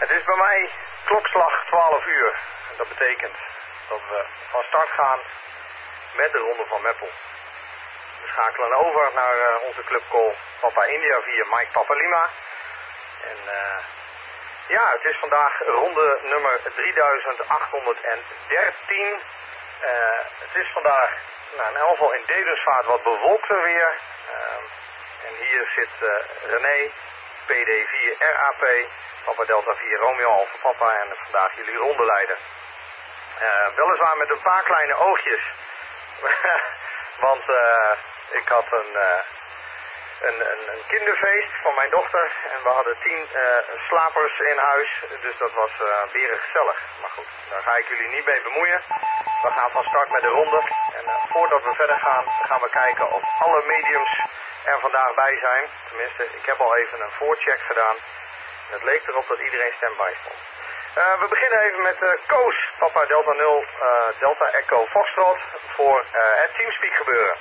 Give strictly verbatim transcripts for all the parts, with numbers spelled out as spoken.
Het is bij mij klokslag twaalf uur. Dat betekent dat we van start gaan met de Ronde van Meppel. We schakelen over naar uh, onze clubcall Papa India via Mike Papa Lima. En uh, ja, het is vandaag ronde nummer drieduizend achthonderddertien. Uh, het is vandaag nou, in elk geval in Dedensvaart wat bewolkter weer. Uh, en hier zit uh, René, P D vier R A P, Papa Delta vier Romeo Alpha Papa en vandaag jullie rondeleider. Uh, weliswaar met een paar kleine oogjes. Want uh, ik had een, uh, een, een, een kinderfeest van mijn dochter en we hadden tien uh, slapers in huis. Dus dat was uh, weer gezellig. Maar goed, daar ga ik jullie niet mee bemoeien. We gaan van start met de ronde. En uh, voordat we verder gaan, gaan we kijken of alle mediums er vandaag bij zijn. Tenminste, ik heb al even een voorcheck gedaan. En het leek erop dat iedereen standby stond. Uh, we beginnen even met uh, Koos, Papa Delta nul, uh, Delta Echo Foxtrot voor uh, het Teamspeak gebeuren.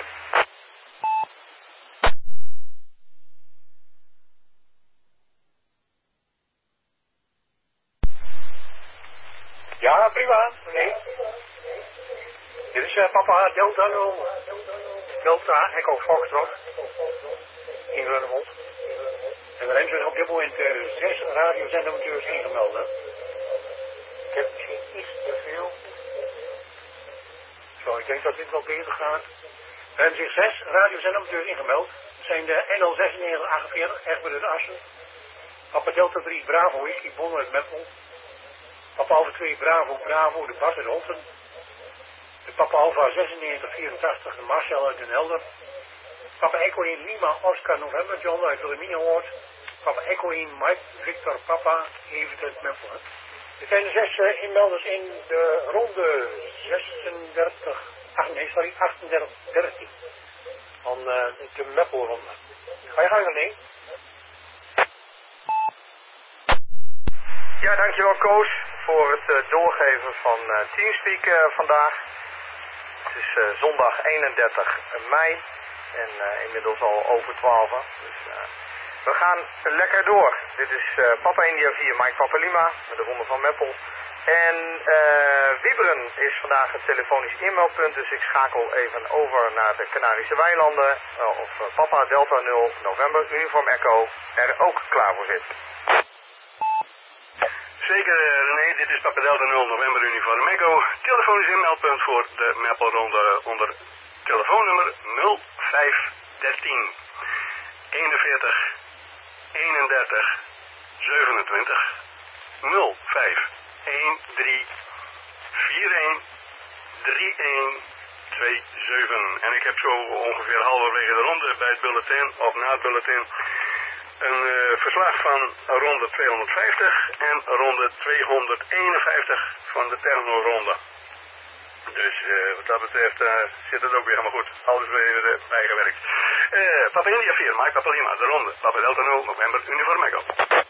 Ja, prima. Nee. Dit is uh, Papa Delta nul, Delta Echo Foxtrot in Runnemond. En er zijn op dit moment uh, zes radiozendamateurs ingemeld. Hè? Ik heb misschien iets te veel. Zo, ik denk dat dit wel beter gaat. Er hebben zich zes radiozendamateurs ingemeld. Dat zijn de N L zesennegentig achtenveertig, Egbert uit Assen. Papa Delta drie Bravo Whisky Bonner uit Meppel. Papa Alpha twee Bravo Bravo, de Bas uit Holten. De Papa Alpha zesennegentig vierentachtig, de Marcel uit Den Helder. Papa Echo één Lima Oscar November John uit Wilhelminahoort. Papa Echo één Mike Victor Papa Evert uit Meppel. Er zijn er zes uh, inmelders in de ronde zesendertig, ach nee sorry, achtendertig dertien van uh, de Meppelronde. Ga je gang René? Ja, dankjewel Koos voor het uh, doorgeven van uh, Teamspeak uh, vandaag. Het is uh, zondag eenendertig mei en uh, inmiddels al over twaalf. Dus uh, we gaan lekker door. Dit is uh, Papa India vier Mike Papa Lima met de Ronde van Meppel. En uh, Wieberen is vandaag het telefonisch inmeldpunt, dus ik schakel even over naar de Canarische Weilanden. Uh, of uh, Papa Delta nul November Uniform Echo er ook klaar voor zit. Zeker René, dit is Papa Delta nul November Uniform Echo. Telefonisch inmeldpunt voor de Meppelronde onder telefoonnummer nul vijf dertien eenenveertig eenendertig zevenentwintig nul vijf een drie vier een drie een twee zeven. En ik heb zo ongeveer halverwege de ronde bij het bulletin of na het bulletin een uh, verslag van ronde tweehonderdvijftig en ronde tweehonderdeenenvijftig van de Terno-ronde. Dus uh, wat dat betreft uh, zit het ook weer helemaal goed. Alles weer uh, bijgewerkt. Uh, Papa India vier, Mike Papa Lima, de ronde. Papa Delta nul, November, Uniform Echo.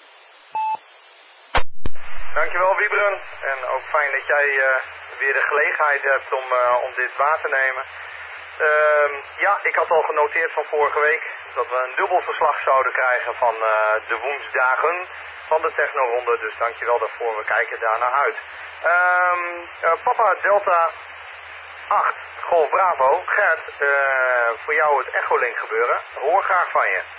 Dankjewel Wieberen. En ook fijn dat jij uh, weer de gelegenheid hebt om, uh, om dit waar te nemen. Uh, ja, ik had al genoteerd van vorige week dat we een dubbel verslag zouden krijgen van uh, de woensdagen van de Techno-ronde. Dus dankjewel daarvoor, we kijken daar naar uit. Uh, uh, Papa Delta acht, Golf Bravo. Gert, uh, voor jou het Echolink gebeuren. Hoor graag van je.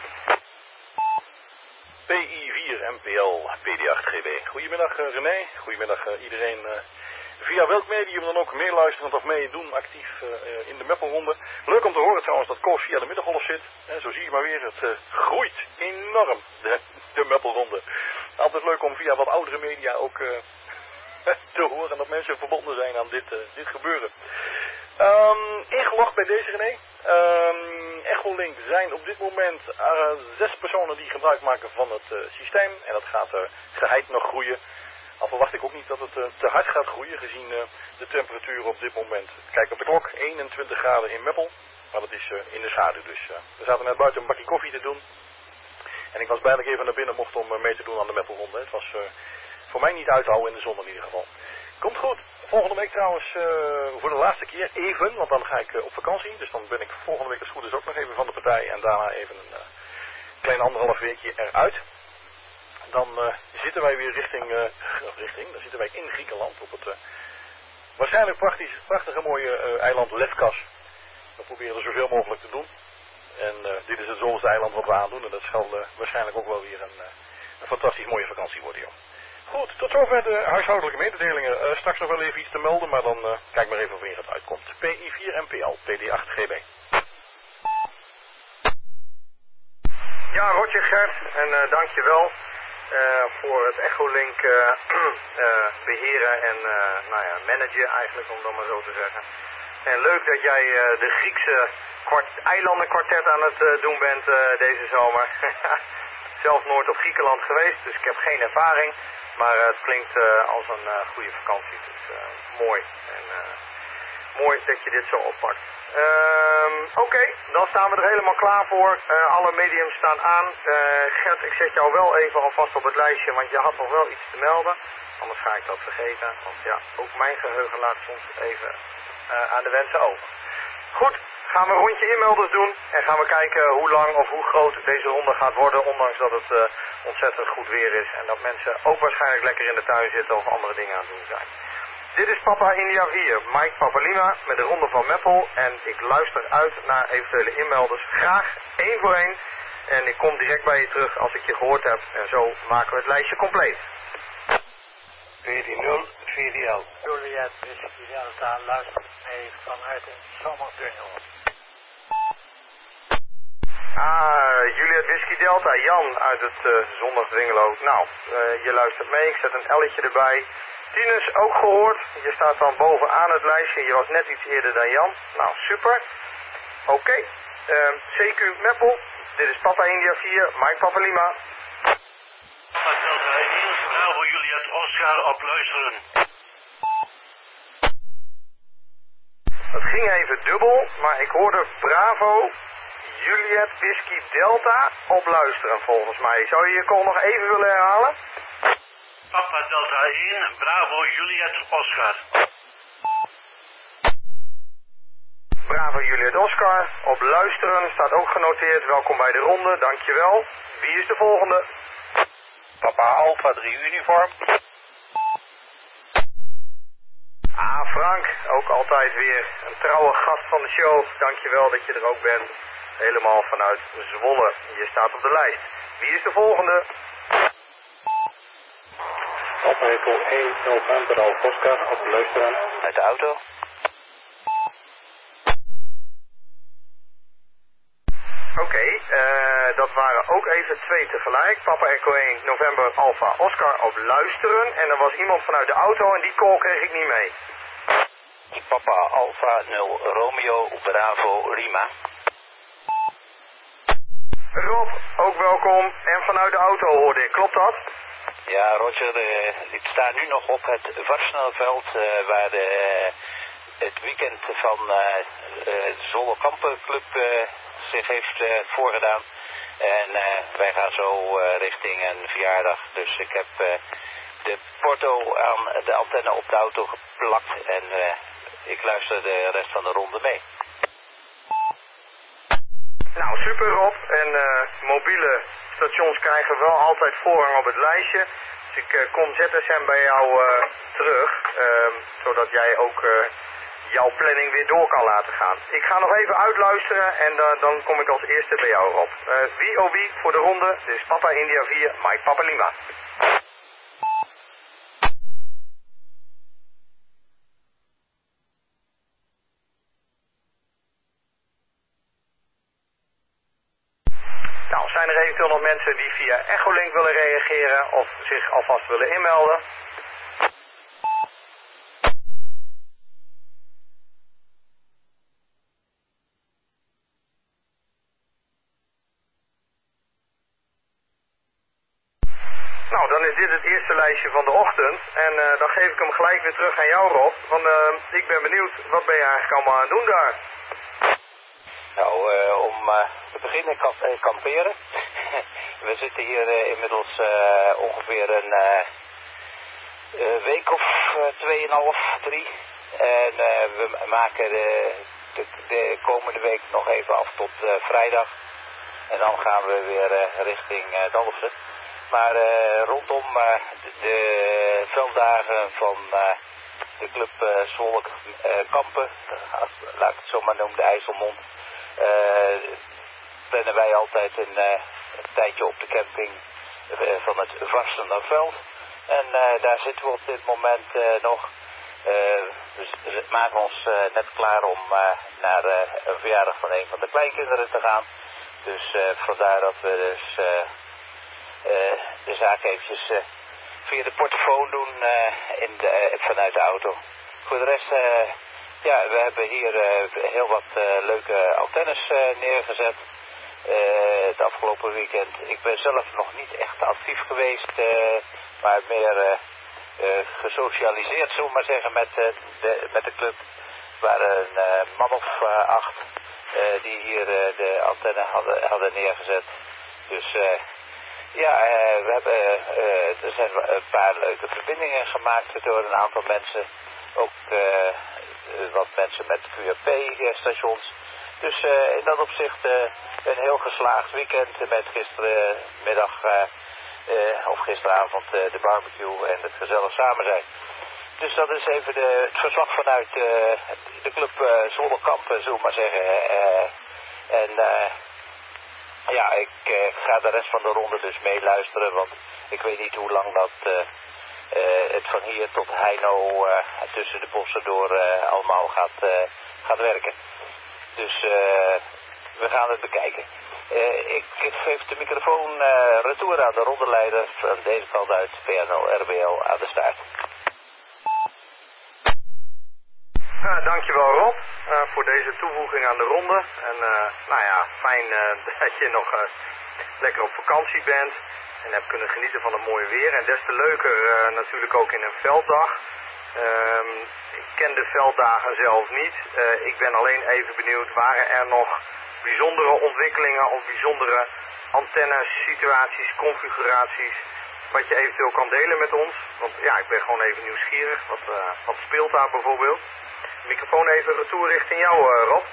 P I vier M P L P D acht G B. Goedemiddag uh, René, goedemiddag uh, iedereen. Uh, via welk medium dan ook meeluisterend of meedoen actief uh, in de Meppelronde. Leuk om te horen trouwens dat Koos via de middengolf zit. Uh, zo zie je maar weer, het uh, groeit enorm, de, de Meppelronde. Altijd leuk om via wat oudere media ook uh, te horen dat mensen verbonden zijn aan dit, uh, dit gebeuren. Um, ingelogd bij deze René. Um, Echolink zijn op dit moment uh, zes personen die gebruik maken van het uh, systeem. En dat gaat uh, geheid nog groeien. Al verwacht ik ook niet dat het uh, te hard gaat groeien gezien uh, de temperatuur op dit moment. Kijk op de klok, eenentwintig graden in Meppel. Maar dat is uh, in de schaduw. Dus uh, we zaten net buiten een bakje koffie te doen. En ik was blij dat ik even naar binnen mocht om uh, mee te doen aan de Meppelronde. Het was uh, voor mij niet uit te houden in de zon in ieder geval. Komt goed. Volgende week trouwens uh, voor de laatste keer even, want dan ga ik uh, op vakantie. Dus dan ben ik volgende week als het goed is ook nog even van de partij. En daarna even een uh, klein anderhalf weekje eruit. Dan uh, zit zitten wij weer richting, uh, richting, dan zitten wij in Griekenland op het uh, waarschijnlijk prachtig, prachtige mooie uh, eiland Lefkas. We proberen er zoveel mogelijk te doen. En uh, dit is het zoveelste eiland wat we aandoen en dat zal uh, waarschijnlijk ook wel weer een, uh, een fantastisch mooie vakantie worden, joh. Goed, tot zover de huishoudelijke mededelingen. Uh, straks nog wel even iets te melden, maar dan uh, kijk maar even wanneer het uitkomt. P I vier M P L, P D acht G B. Ja, Roger Gert, en uh, dankjewel uh, voor het Echolink uh, uh, beheren en uh, nou ja, managen eigenlijk, om dat maar zo te zeggen. En leuk dat jij uh, de Griekse kwart eilandenkwartet aan het uh, doen bent uh, deze zomer. Zelf nooit op Griekenland geweest, dus ik heb geen ervaring. Maar uh, het klinkt uh, als een uh, goede vakantie, dus uh, mooi. En, uh, mooi dat je dit zo oppakt. Um, Oké, okay, dan staan we er helemaal klaar voor. Uh, alle mediums staan aan. Uh, Gert, ik zet jou wel even alvast op het lijstje, want je had nog wel iets te melden. Anders ga ik dat vergeten, want ja, ook mijn geheugen laat soms even uh, aan de wensen over. Goed, gaan we een rondje inmelders doen en gaan we kijken hoe lang of hoe groot deze ronde gaat worden, ondanks dat het uh, ontzettend goed weer is en dat mensen ook waarschijnlijk lekker in de tuin zitten of andere dingen aan het doen zijn. Dit is Papa India vier, Mike Papa Lima met de ronde van Meppel en ik luister uit naar eventuele inmelders. Graag één voor één en ik kom direct bij je terug als ik je gehoord heb en zo maken we het lijstje compleet. veertien nul, veertien L. Juliet Whisky Delta luistert mee vanuit een zomertunnel. Ah, Juliet Whisky Delta, Jan uit het uh, Zondagsdwingelo. Nou, uh, je luistert mee, ik zet een L'tje erbij. Tinus ook gehoord, je staat dan bovenaan het lijstje, je was net iets eerder dan Jan. Nou, super. Oké, okay. uh, C Q Meppel, dit is Papa India vier, Mike Papa Lima. Papa Delta één, Bravo Juliet Oscar op luisteren. Het ging even dubbel, maar ik hoorde Bravo Juliet Whisky Delta op luisteren volgens mij. Zou je je call nog even willen herhalen? Papa Delta één, Bravo Juliet Oscar. Bravo Juliet Oscar, op luisteren, staat ook genoteerd. Welkom bij de ronde, dankjewel. Wie is de volgende? Papa Alpha drie Uniform. Ah, Frank, ook altijd weer een trouwe gast van de show. Dankjewel dat je er ook bent. Helemaal vanuit Zwolle. Je staat op de lijst. Wie is de volgende? Papa Echo één November Alpha Oscar op luisteren. Uit de auto. Oké, okay, uh, dat waren ook even twee tegelijk. Papa Echo één November Alpha Oscar op luisteren. En er was iemand vanuit de auto en die call kreeg ik niet mee. Papa Alpha nul Romeo Bravo Lima. Rob, ook welkom. En vanuit de auto hoorde ik, klopt dat? Ja, Roger, uh, ik sta nu nog op het Varsnelveld uh, waar de, uh, het weekend van uh, uh, de Zwolle Kampenclub uh, zich heeft uh, voorgedaan. En uh, wij gaan zo uh, richting een verjaardag. Dus ik heb uh, de porto aan de antenne op de auto geplakt en uh, ik luister de rest van de ronde mee. Nou, super Rob. En uh, mobiele stations krijgen wel altijd voorrang op het lijstje. Dus ik uh, kom Z S M bij jou uh, terug, uh, zodat jij ook uh, jouw planning weer door kan laten gaan. Ik ga nog even uitluisteren en uh, dan kom ik als eerste bij jou Rob. Uh, wie oh wie voor de ronde, dit is Papa India vier, Mike Papa Lima. Nou, zijn er eventueel nog mensen die via Echolink willen reageren of zich alvast willen inmelden? Nou, dan is dit het eerste lijstje van de ochtend en uh, dan geef ik hem gelijk weer terug aan jou Rob, want uh, ik ben benieuwd, wat ben je eigenlijk allemaal aan het doen daar? Nou, uh, om uh, te beginnen kamp uh, kamperen. We zitten hier uh, inmiddels uh, ongeveer een uh, uh, week of uh, tweeënhalf, drie. En uh, we maken de, de, de komende week nog even af tot uh, vrijdag. En dan gaan we weer uh, richting uh, Dalfsen. Maar uh, rondom uh, de, de velddagen van uh, de club uh, Zwolle uh, Kampen, uh, laat ik het zo maar noemen, de IJsselmond, uh, plannen wij altijd een, uh, een tijdje op de camping uh, van het Varsenerveld. En uh, daar zitten we op dit moment uh, nog. Uh, dus we maken ons uh, net klaar om uh, naar uh, een verjaardag van een van de kleinkinderen te gaan. Dus uh, vandaar dat we dus uh, uh, de zaak eventjes uh, via de portofoon doen uh, in de, uh, vanuit de auto. Voor de rest, uh, ja, we hebben hier uh, heel wat uh, leuke antennes uh, neergezet. Uh, het afgelopen weekend. Ik ben zelf nog niet echt actief geweest, uh, maar meer uh, uh, gesocialiseerd, zullen we maar zeggen, met, uh, de, met de club. Er waren een uh, man of uh, acht uh, die hier uh, de antenne hadden, hadden neergezet. Dus uh, ja, uh, we hebben, uh, er zijn een paar leuke verbindingen gemaakt door een aantal mensen. Ook uh, wat mensen met Q R P-stations. Dus uh, in dat opzicht uh, een heel geslaagd weekend met gisterenmiddag uh, uh, of gisteravond uh, de barbecue en het gezellig samen zijn. Dus dat is even de, het verslag vanuit uh, de club uh, Zwolle Kampen, zullen we maar zeggen. Uh, en uh, ja, ik uh, ga de rest van de ronde dus meeluisteren, want ik weet niet hoe lang dat uh, uh, het van hier tot Heino uh, tussen de bossen door uh, allemaal gaat, uh, gaat werken. Dus uh, we gaan het bekijken. Uh, ik geef de microfoon uh, retour aan de rondeleider van deze kant uit P N L R B L aan de staart. Uh, dankjewel Rob uh, voor deze toevoeging aan de ronde. En uh, nou ja, fijn uh, dat je nog uh, lekker op vakantie bent en hebt kunnen genieten van het mooie weer. En des te leuker uh, natuurlijk ook in een velddag. Um, ik ken de velddagen zelf niet. Uh, ik ben alleen even benieuwd, waren er nog bijzondere ontwikkelingen of bijzondere antennes, situaties, configuraties, wat je eventueel kan delen met ons? Want ja, ik ben gewoon even nieuwsgierig. Wat, uh, wat speelt daar bijvoorbeeld? Microfoon even retour richting jou, uh, Rob.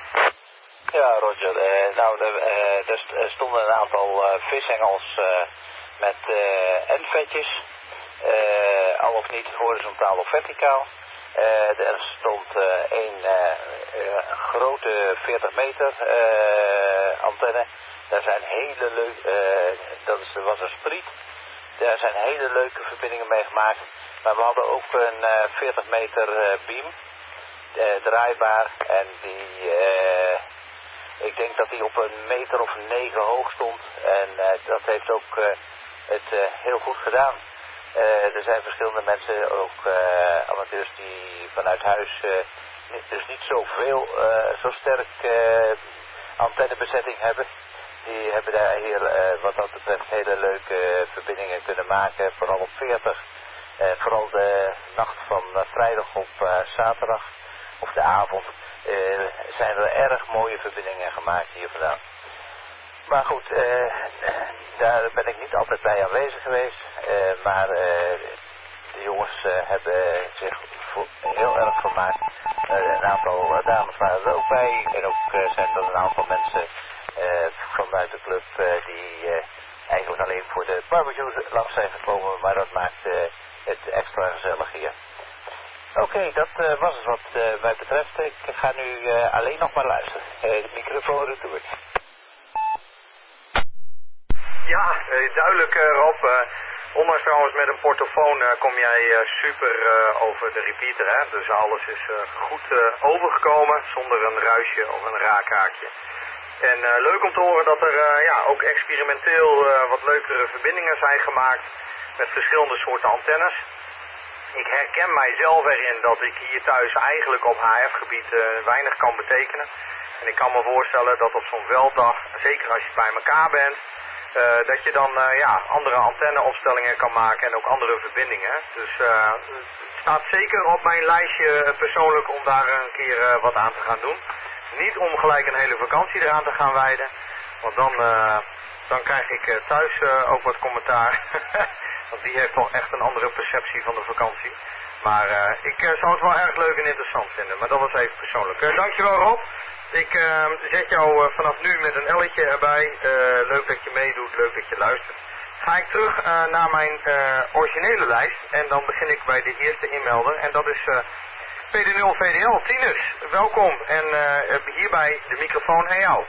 Ja, Roger. Uh, nou, uh, er stonden een aantal uh, vishengels uh, met uh, endvetjes. Uh, al of niet horizontaal of verticaal. Uh, er stond uh, een uh, uh, grote veertig meter uh, antenne. Daar zijn hele leuke, uh, dat is, was een spriet. Daar zijn hele leuke verbindingen mee gemaakt. Maar we hadden ook een uh, veertig meter uh, beam. Uh, draaibaar. En die, uh, ik denk dat die op een meter of negen hoog stond. En uh, dat heeft ook uh, het uh, heel goed gedaan. Uh, er zijn verschillende mensen, ook uh, amateurs die vanuit huis uh, niet, dus niet zoveel, uh, zo sterk uh, antennebezetting hebben. Die hebben daar hier uh, wat dat betreft hele leuke verbindingen kunnen maken, vooral op veertig. Uh, vooral de nacht van uh, vrijdag op uh, zaterdag of de avond uh, zijn er erg mooie verbindingen gemaakt hier vandaan. Maar goed, uh, daar ben ik niet altijd bij aanwezig geweest. Uh, maar uh, de jongens uh, hebben zich heel erg vermaakt. Uh, een aantal uh, dames waren er ook bij. En ook uh, zijn er een aantal mensen uh, vanuit de club uh, die uh, eigenlijk alleen voor de barbecue langs zijn gekomen. Maar dat maakt uh, het extra gezellig hier. Oké, okay, dat uh, was het wat uh, mij betreft. Ik ga nu uh, alleen nog maar luisteren. Uh, de microfoon retour. Ja, uh, duidelijk uh, Rob. Uh, ondanks trouwens met een portofoon uh, kom jij uh, super uh, over de repeater. Hè? Dus alles is uh, goed uh, overgekomen zonder een ruisje of een raakhaakje. En uh, leuk om te horen dat er uh, ja, ook experimenteel uh, wat leukere verbindingen zijn gemaakt met verschillende soorten antennes. Ik herken mijzelf erin dat ik hier thuis eigenlijk op H F-gebied uh, weinig kan betekenen. En ik kan me voorstellen dat op zo'n velddag, zeker als je bij elkaar bent, uh, dat je dan uh, ja, andere antenneopstellingen kan maken en ook andere verbindingen. Dus uh, het staat zeker op mijn lijstje persoonlijk om daar een keer uh, wat aan te gaan doen. Niet om gelijk een hele vakantie eraan te gaan wijden, want dan, uh, dan krijg ik uh, thuis uh, ook wat commentaar. Want die heeft toch echt een andere perceptie van de vakantie. Maar uh, ik uh, zou het wel erg leuk en interessant vinden. Maar dat was even persoonlijk. Uh, dankjewel Rob. Ik uh, zet jou uh, vanaf nu met een elletje erbij. Uh, leuk dat je meedoet, leuk dat je luistert. ga ik terug uh, naar mijn uh, originele lijst en dan begin ik bij de eerste inmelder en dat is uh, P D nul V D L, Tinus. Welkom en uh, hierbij de microfoon aan jou.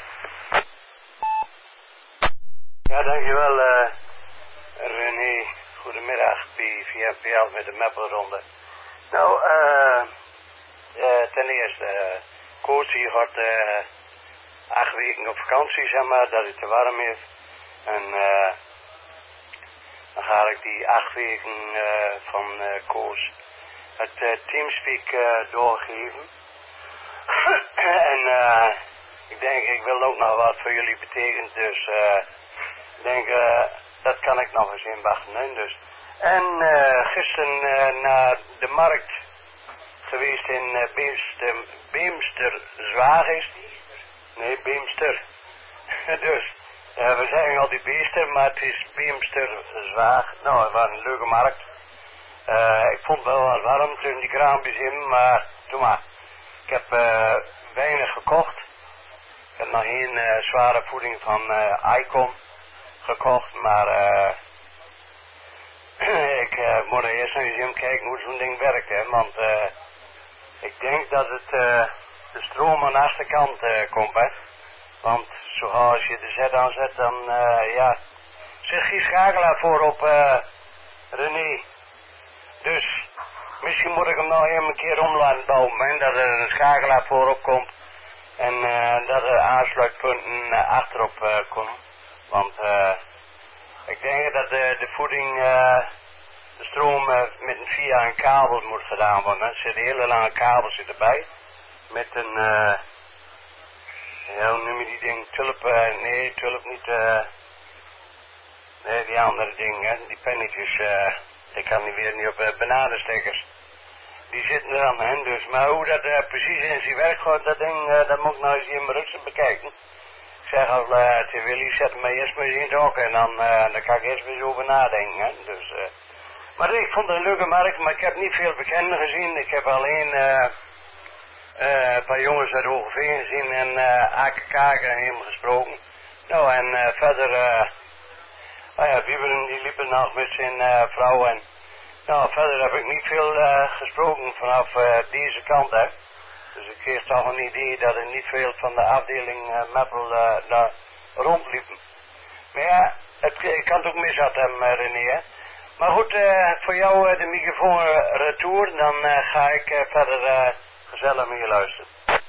Ja, dankjewel uh, René. Goedemiddag, P V M P L met de Meppelronde. Nou, uh, uh, ten eerste, uh, Koos hier gaat uh, acht weken op vakantie, zeg maar, dat het te warm is. En uh, dan ga ik die acht weken uh, van uh, Koos het uh, Teamspeak uh, doorgeven. en uh, ik denk, ik wil ook nog wat voor jullie betekenen, dus uh, ik denk, uh, dat kan ik nog eens inwachten. Hè? Dus. En uh, gisteren uh, naar de markt geweest in uh, Beemster, Beemster Zwaag is die? Nee, Beemster. dus, uh, we zeggen al die Beester, maar het is Beemster Zwaag. Nou, het was een leuke markt. Uh, ik vond het wel wat warm tussen die kraampjes in, maar doe maar. Ik heb uh, weinig gekocht. Ik heb nog geen uh, zware voeding van uh, Icon gekocht, maar uh, ik uh, moet er eerst nog eens in kijken hoe zo'n ding werkt, hè, want uh, ik denk dat het uh, de stroom aan de achterkant uh, komt, hè. Want zoals je de zet aanzet, dan uh, ja, zit geen schakelaar voor op uh, René. Dus misschien moet ik hem nog even een keer om laten bouwen, hè, dat er een schakelaar voorop komt en uh, dat er aansluitpunten uh, achterop uh, komen. Want uh, ik denk dat de, de voeding, uh, de stroom uh, met een via een kabel moet gedaan worden. Er zitten hele lange kabels erbij. Met een, uh, ja, hoe noem je die ding? Tulp, uh, nee, tulp niet, uh, nee, die andere ding, hè, die pennetjes, uh, ik kan die weer niet op, uh, bananenstekkers. Die zitten er aan, hè, dus, maar hoe dat uh, precies in zijn werk gaat, dat ding, uh, dat moet ik nou eens in mijn rugzak bekijken. Ik zeg al uh, tegen Willy, zet me eerst maar eens in het hok en dan, uh, dan kan ik eerst eens over nadenken, hè, dus, uh. Maar ik vond het een leuke markt, maar ik heb niet veel bekenden gezien. Ik heb alleen uh, uh, een paar jongens uit Hogeveen gezien en uh, A K K hem gesproken. Nou, en uh, verder, uh, oh ja, Wieberen die liepen nog met zijn uh, vrouw en, nou, verder heb ik niet veel uh, gesproken vanaf uh, deze kant, hè. Dus ik kreeg toch een idee dat er niet veel van de afdeling uh, Meppel uh, daar rondliepen. Maar ja, het, ik kan het ook mis had hem, uh, René, hè. Maar goed, uh, voor jou uh, de microfoon uh, retour, dan uh, ga ik uh, verder uh, gezellig met je luisteren.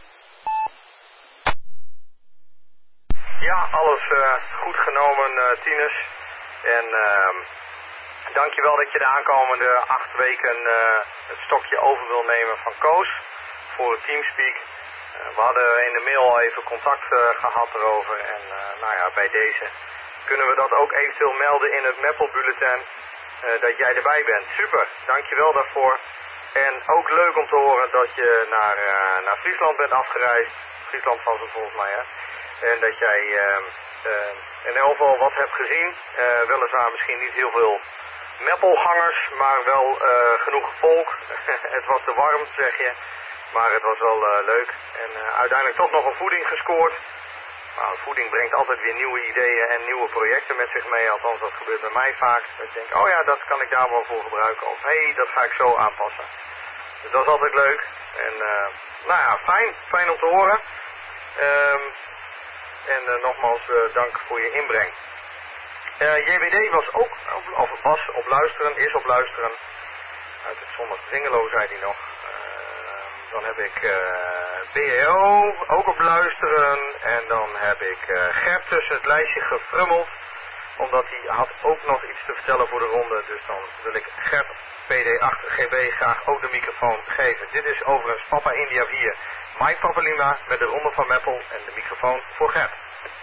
Ja, alles uh, goed genomen, uh, Tinus. En uh, dankjewel dat je de aankomende acht weken uh, het stokje over wil nemen van Koos voor het Teamspeak. Uh, we hadden in de mail al even contact uh, gehad erover en uh, nou ja, bij deze kunnen we dat ook eventueel melden in het Meppel Bulletin. Uh, dat jij erbij bent. Super, dankjewel daarvoor. En ook leuk om te horen dat je naar, uh, naar Friesland bent afgereisd. Friesland was het volgens mij, hè. En dat jij uh, uh, in elk geval wat hebt gezien. Uh, weliswaar misschien niet heel veel meppelgangers, maar wel uh, genoeg volk. Het was te warm, zeg je. Maar het was wel uh, leuk. En uh, uiteindelijk toch nog een voeding gescoord. Nou, voeding brengt altijd weer nieuwe ideeën en nieuwe projecten met zich mee. Althans, dat gebeurt bij mij vaak. Dat ik denk, oh ja, dat kan ik daar wel voor gebruiken. Of hé, hey, dat ga ik zo aanpassen. Dus dat is altijd leuk. En uh, nou ja, fijn. Fijn om te horen. Um, en uh, nogmaals, uh, dank voor je inbreng. Uh, J W D was ook, of was op luisteren, is op luisteren. Uit het zondag Dingelo zei hij nog. Dan heb ik uh, B E O ook op luisteren. En dan heb ik uh, Gert tussen het lijstje gefrummeld. Omdat hij had ook nog iets te vertellen voor de ronde. Dus dan wil ik Gert P D acht G B graag ook de microfoon geven. Dit is overigens Papa India vier. Mike Papa Lima met de ronde van Meppel en de microfoon voor Gert.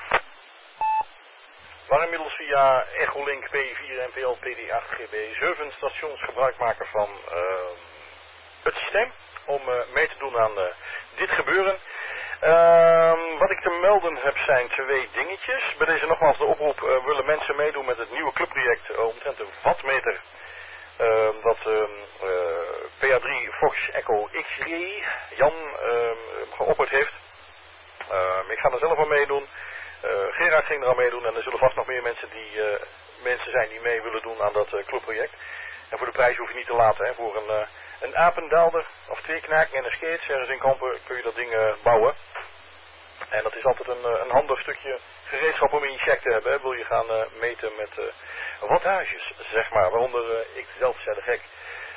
We waren inmiddels via Echolink P vier en P L P D acht G B zeven stations gebruik maken van uh, het systeem. Om uh, mee te doen aan uh, dit gebeuren. Uh, wat ik te melden heb zijn twee dingetjes. Bij deze nogmaals de oproep, uh, willen mensen meedoen met het nieuwe clubproject uh, omtrent de wattmeter. Uh, dat uh, uh, P A drie Fox Echo X-Ray Jan uh, geopperd heeft. Uh, ik ga er zelf aan meedoen. Uh, Gerard ging er aan meedoen en er zullen vast nog meer mensen die uh, mensen zijn die mee willen doen aan dat uh, clubproject. En voor de prijs hoef je niet te laten. Hè. Voor een, uh, een apendaalder of twee knaken en een skates ergens in Kampen kun je dat ding uh, bouwen. En dat is altijd een, een handig stukje gereedschap om in je check te hebben. Hè. Wil je gaan uh, meten met uh, wattages, zeg maar. Waaronder uh, ik zelf zei de gek.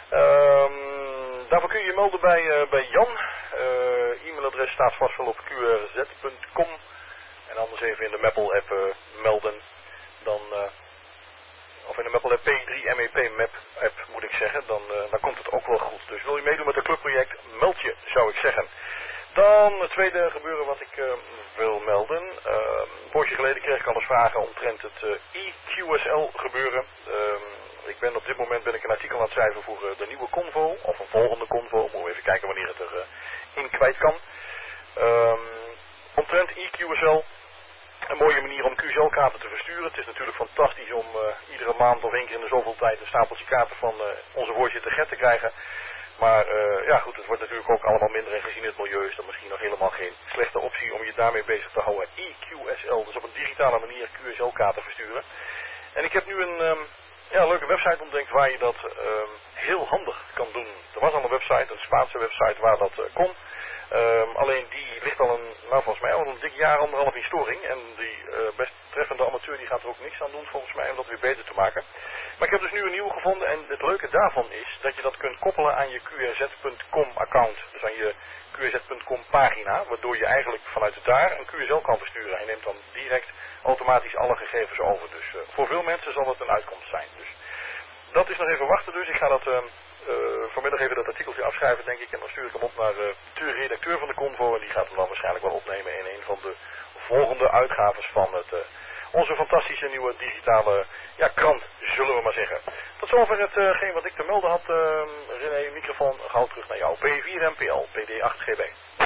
Um, daarvoor kun je je melden bij, uh, bij Jan. Uh, e-mailadres staat vast wel op q r z punt com. En anders even in de Maple app uh, melden. Dan, uh, of in de Maple app P drie M E P map app moet ik zeggen. Dan, uh, dan komt het ook wel goed. Dus wil je meedoen met het clubproject, meld je, zou ik zeggen. Dan het tweede gebeuren wat ik uh, wil melden. Uh, een poosje geleden kreeg ik al eens vragen omtrent het uh, E Q S L gebeuren. Uh, ik ben op dit moment ben ik een artikel aan het schrijven voor uh, de nieuwe Convo. Of een volgende Convo. Moeten we even kijken wanneer het er uh, in kwijt kan. Uh, omtrent E Q S L. Een mooie manier om Q S L-kaarten te versturen. Het is natuurlijk fantastisch om uh, iedere maand of één keer in de zoveel tijd een stapeltje kaarten van uh, onze voorzitter Gert te krijgen. Maar uh, ja goed, het wordt natuurlijk ook allemaal minder en gezien het milieu is dat misschien nog helemaal geen slechte optie om je daarmee bezig te houden. E Q S L, dus op een digitale manier Q S L-kaarten versturen. En ik heb nu een um, ja, leuke website ontdekt waar je dat um, heel handig kan doen. Er was al een website, een Spaanse website waar dat uh, kon. Um, alleen die ligt al een, nou volgens mij al een dik jaar anderhalf in storing. En die uh, best treffende amateur die gaat er ook niks aan doen volgens mij om dat weer beter te maken. Maar ik heb dus nu een nieuwe gevonden en het leuke daarvan is dat je dat kunt koppelen aan je Q R Z punt com account. Dus aan je Q R Z punt com pagina, waardoor je eigenlijk vanuit daar een Q S L kan versturen. En je neemt dan direct automatisch alle gegevens over. Dus uh, voor veel mensen zal het een uitkomst zijn. Dus dat is nog even wachten dus. Ik ga dat... Uh, Uh, vanmiddag even dat artikeltje afschrijven denk ik en dan stuur ik hem op naar uh, de redacteur van de Convo en die gaat hem dan waarschijnlijk wel opnemen in een van de volgende uitgaves van het, uh, onze fantastische nieuwe digitale ja, krant, zullen we maar zeggen. Tot zover hetgeen uh, wat ik te melden had. Uh, René, microfoon, gauw terug naar jou. P vier M P L, P D acht G B.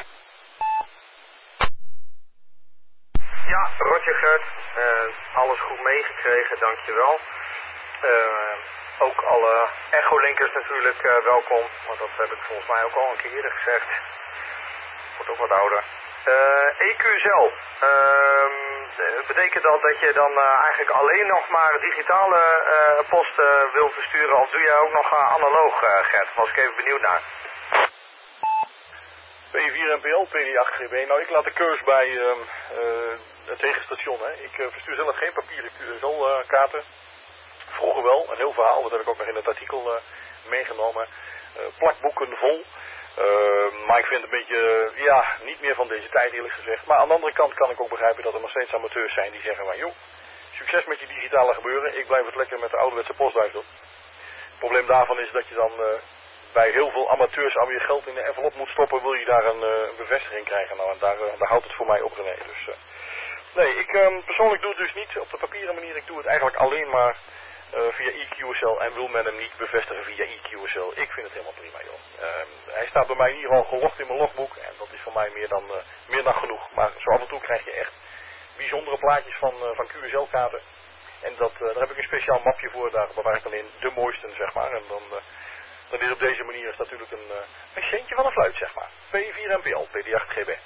Ja, Roger Gert, uh, alles goed meegekregen, dankjewel. Uh, ook alle echolinkers natuurlijk uh, welkom, want dat heb ik volgens mij ook al een keer eerder gezegd. Wordt ook wat ouder. Uh, E Q S L, uh, betekent dat dat je dan uh, eigenlijk alleen nog maar digitale uh, post uh, wil versturen of doe jij ook nog uh, analoog, uh, Gert? Was ik even benieuwd naar. P vier M P L, P D acht G B. Nou, ik laat de keus bij uh, uh, het tegenstation. Hè. Ik uh, verstuur zelf geen papieren Q S L-kaarten. Uh, Vroeger wel, een heel verhaal, dat heb ik ook nog in het artikel uh, meegenomen. Uh, plakboeken vol. Uh, maar ik vind het een beetje, uh, ja, niet meer van deze tijd eerlijk gezegd. Maar aan de andere kant kan ik ook begrijpen dat er nog steeds amateurs zijn die zeggen van, joh, succes met je digitale gebeuren. Ik blijf het lekker met de ouderwetse postduif doen. Het probleem daarvan is dat je dan uh, bij heel veel amateurs al je geld in de envelop moet stoppen. Wil je daar een, uh, een bevestiging krijgen. Nou, en daar, uh, daar houdt het voor mij op, René. Dus, uh, nee, ik um, persoonlijk doe het dus niet op de papieren manier. Ik doe het eigenlijk alleen maar... Uh, via E Q S L en wil men hem niet bevestigen via E Q S L. Ik vind het helemaal prima, joh. Uh, hij staat bij mij hier al gelogd in mijn logboek en dat is voor mij meer dan, uh, meer dan genoeg. Maar zo af en toe krijg je echt bijzondere plaatjes van, uh, van Q S L-kaarten. En dat, uh, daar heb ik een speciaal mapje voor, daar bewaar ik dan in de mooiste, zeg maar. En dan, uh, dan is op deze manier is natuurlijk een, uh, een centje van een fluit, zeg maar. P vier M P L, P D acht G B.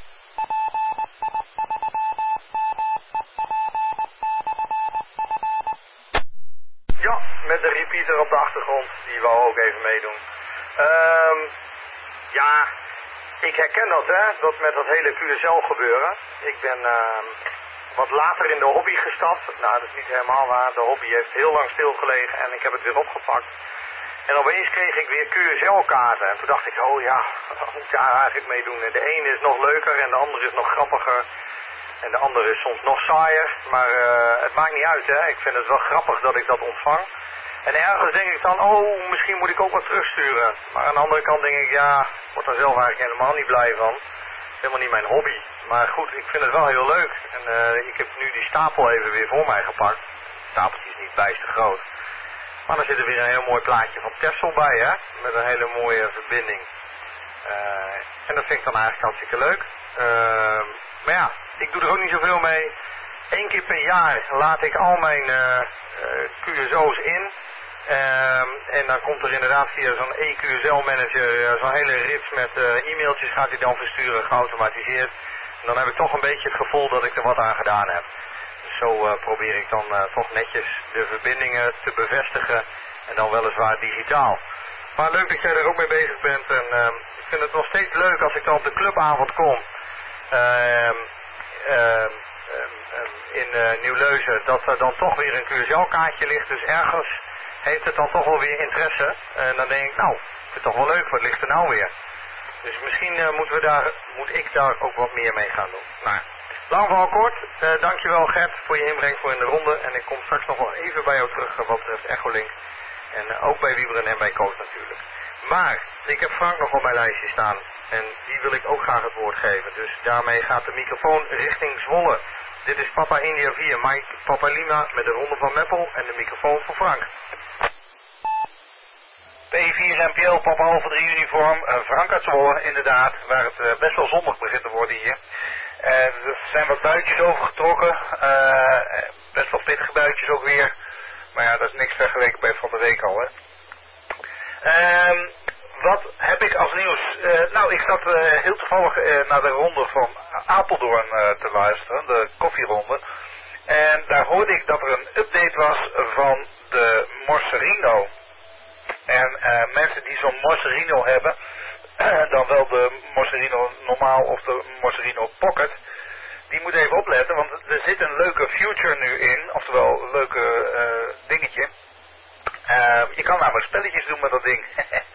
Ja, met de repeater op de achtergrond, die wou ook even meedoen. Um, ja, ik herken dat, hè, dat met dat hele Q S L gebeuren. Ik ben uh, wat later in de hobby gestapt. Nou, dat is niet helemaal waar. De hobby heeft heel lang stilgelegen en ik heb het weer opgepakt. En opeens kreeg ik weer Q S L-kaarten. En toen dacht ik, oh ja, wat moet ik daar eigenlijk mee doen? En de ene is nog leuker en de andere is nog grappiger. En de andere is soms nog saaier, maar uh, het maakt niet uit, hè. Ik vind het wel grappig dat ik dat ontvang. En ergens denk ik dan, oh, misschien moet ik ook wat terugsturen. Maar aan de andere kant denk ik, ja, ik word er zelf eigenlijk helemaal niet blij van. Het is helemaal niet mijn hobby. Maar goed, ik vind het wel heel leuk. En uh, ik heb nu die stapel even weer voor mij gepakt. Het stapeltje is niet bijster groot. Maar dan zit er weer een heel mooi plaatje van Tessel bij, hè. Met een hele mooie verbinding. Uh, en dat vind ik dan eigenlijk hartstikke leuk. Uh, maar ja, ik doe er ook niet zoveel mee. Eén keer per jaar laat ik al mijn uh, uh, Q S O's in. Uh, en dan komt er inderdaad via zo'n E Q S L-manager uh, zo'n hele rits met uh, e-mailtjes gaat hij dan versturen, geautomatiseerd. En dan heb ik toch een beetje het gevoel dat ik er wat aan gedaan heb. Dus zo uh, probeer ik dan uh, toch netjes de verbindingen te bevestigen en dan weliswaar digitaal. Maar leuk dat jij er ook mee bezig bent en uh, ik vind het nog steeds leuk als ik dan op de clubavond kom uh, uh, uh, in uh, Nieuw-Leuzen, dat er dan toch weer een Q S L-kaartje ligt, dus ergens heeft het dan toch wel weer interesse en dan denk ik, nou, ik vind het toch wel leuk, wat ligt er nou weer? Dus misschien uh, moeten we daar, moet ik daar ook wat meer mee gaan doen. Nou, lang verhaal kort. Uh, dankjewel Gert voor je inbreng voor in de ronde. En ik kom straks nog wel even bij jou terug uh, wat betreft Echolink. En uh, ook bij Wieberen en bij Koos natuurlijk. Maar ik heb Frank nog op mijn lijstje staan. En die wil ik ook graag het woord geven. Dus daarmee gaat de microfoon richting Zwolle. Dit is Papa India vier, Mike Papa Lima met de ronde van Meppel en de microfoon voor Frank. P vier N P L, Papa Alpha drie uniform, uh, Frank uit Zwolle, inderdaad, waar het uh, best wel zonnig begint te worden hier. Uh, er zijn wat buitjes overgetrokken, uh, best wel pittige buitjes ook weer, maar ja, dat is niks vergeleken bij van de week al, hè. Uh, wat heb ik als nieuws? Uh, nou, ik zat uh, heel toevallig uh, naar de ronde van Apeldoorn uh, te luisteren, de koffieronde. En daar hoorde ik dat er een update was van de Morserino. En uh, mensen die zo'n Morserino hebben, uh, dan wel de Morserino normaal of de Morserino Pocket, die moeten even opletten, want er zit een leuke feature nu in, oftewel een leuke uh, dingetje. Uh, je kan namelijk spelletjes doen met dat ding.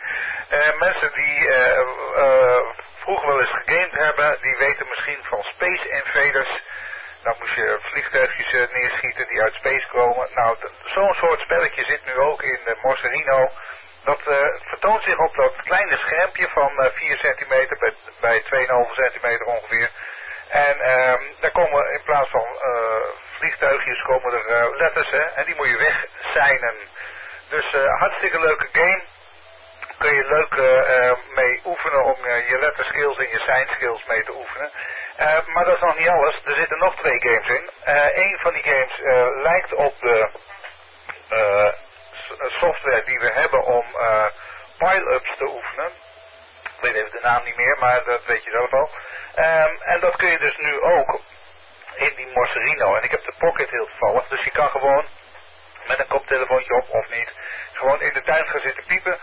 uh, mensen die uh, uh, vroeger wel eens gegamed hebben, die weten misschien van Space Invaders. Dan moest je vliegtuigjes uh, neerschieten die uit space komen. Nou, zo'n soort spelletje zit nu ook in de Morserino. Dat uh, vertoont zich op dat kleine schermpje van uh, vier centimeter bij, bij twee komma vijf centimeter ongeveer. En uh, daar komen in plaats van uh, vliegtuigjes komen er uh, letters, hè, en die moet je wegseinen. Dus uh, hartstikke leuke game. Kun je leuk uh, mee oefenen om uh, je letterskills en je sign skills mee te oefenen. Uh, maar dat is nog niet alles. Er zitten nog twee games in. Uh, Eén van die games uh, lijkt op de uh, software die we hebben om uh, pile-ups te oefenen. Ik weet even de naam niet meer, maar dat weet je zelf al. Um, en dat kun je dus nu ook in die Morserino. En ik heb de Pocket heel toevallig, dus je kan gewoon met een koptelefoontje op of niet, gewoon in de tuin gaan zitten piepen.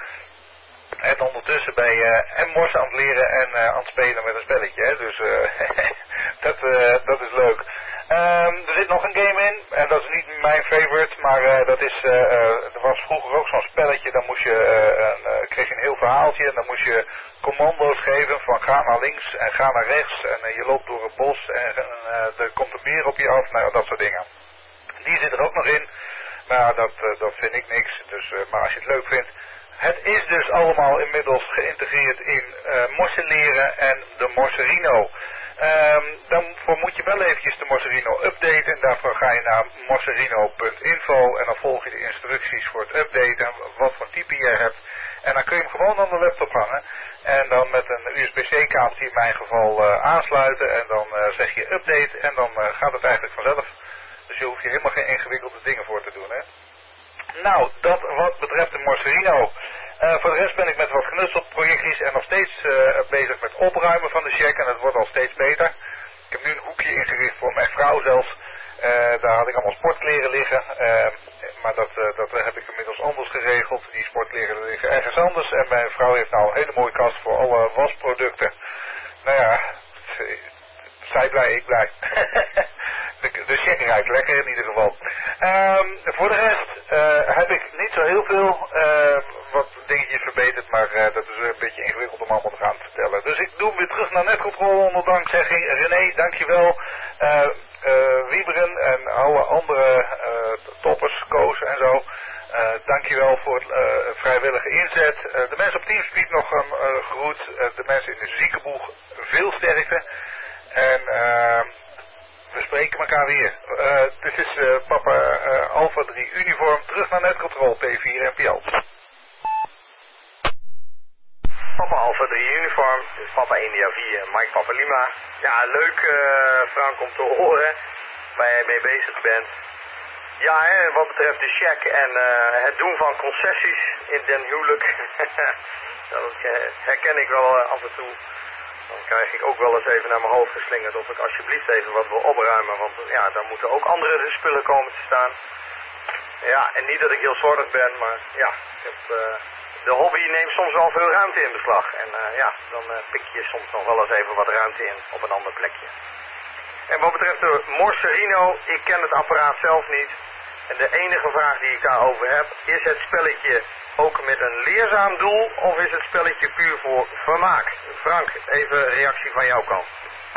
En ondertussen ben je en morsen aan het leren en uh, aan het spelen met een spelletje. Hè? Dus uh, dat, uh, dat is leuk. Um, er zit nog een game in. En dat is niet mijn favorite. Maar uh, dat is, uh, uh, er was vroeger ook zo'n spelletje. Dan moest je, uh, een, uh, kreeg je een heel verhaaltje. En dan moest je commando's geven van ga naar links en ga naar rechts. En uh, je loopt door het bos en uh, er komt een beer op je af. Nou, dat soort dingen. Die zit er ook nog in. Maar dat, uh, dat vind ik niks. Dus, uh, maar als je het leuk vindt. Het is dus allemaal inmiddels geïntegreerd in uh, morseleren en de Morserino. Um, dan moet je wel eventjes de Morserino updaten. Daarvoor ga je naar morserino punt info en dan volg je de instructies voor het updaten, wat voor type je hebt. En dan kun je hem gewoon aan de laptop hangen. En dan met een U S B C-kabeltje in mijn geval uh, aansluiten. En dan uh, zeg je update en dan uh, gaat het eigenlijk vanzelf. Dus je hoeft je helemaal geen ingewikkelde dingen voor te doen, hè. Nou, dat wat betreft de Morserino. Uh, voor de rest ben ik met wat knutselprojectjes en nog steeds uh, bezig met opruimen van de check en het wordt al steeds beter. Ik heb nu een hoekje ingericht voor mijn vrouw zelfs. Uh, daar had ik allemaal sportkleren liggen, uh, maar dat, uh, dat heb ik inmiddels anders geregeld. Die sportkleren liggen ergens anders en mijn vrouw heeft nou een hele mooie kast voor alle wasproducten. Nou ja, zij blij, ik blij. de, de check ruikt lekker in ieder geval. Um, voor de rest uh, heb ik niet zo heel veel uh, wat dingetjes verbeterd, maar uh, dat is een beetje ingewikkeld om allemaal te gaan vertellen. Dus ik doe hem weer terug naar netcontrole onder dankzegging. René, dankjewel. Uh, uh, Wieberen en alle andere uh, toppers, Koos en zo. Uh, dankjewel voor het uh, vrijwillige inzet. Uh, de mensen op Teamspeak nog een uh, groet. Uh, de mensen in de ziekenboeg veel sterkte. En uh, we spreken elkaar weer. Uh, dit is uh, Papa uh, Alpha drie uniform. Terug naar netcontrole P vier N P L. Papa Alpha drie uniform. Dit is Papa India vier, Mike Papa Lima. Ja, leuk uh, Frank om te horen waar jij mee bezig bent. Ja, hè, wat betreft de check en uh, het doen van concessies in den huwelijk. Dat uh, herken ik wel uh, af en toe. Dan krijg ik ook wel eens even naar mijn hoofd geslingerd of ik alsjeblieft even wat wil opruimen. Want ja, daar moeten ook andere spullen komen te staan. Ja, en niet dat ik heel slordig ben, maar ja, ik heb, uh, de hobby neemt soms wel veel ruimte in beslag. En uh, ja, dan uh, pik je soms nog wel eens even wat ruimte in op een ander plekje. En wat betreft de Morserino, ik ken het apparaat zelf niet. En de enige vraag die ik daarover heb, is het spelletje ook met een leerzaam doel of is het spelletje puur voor vermaak? Frank, even reactie van jouw kant.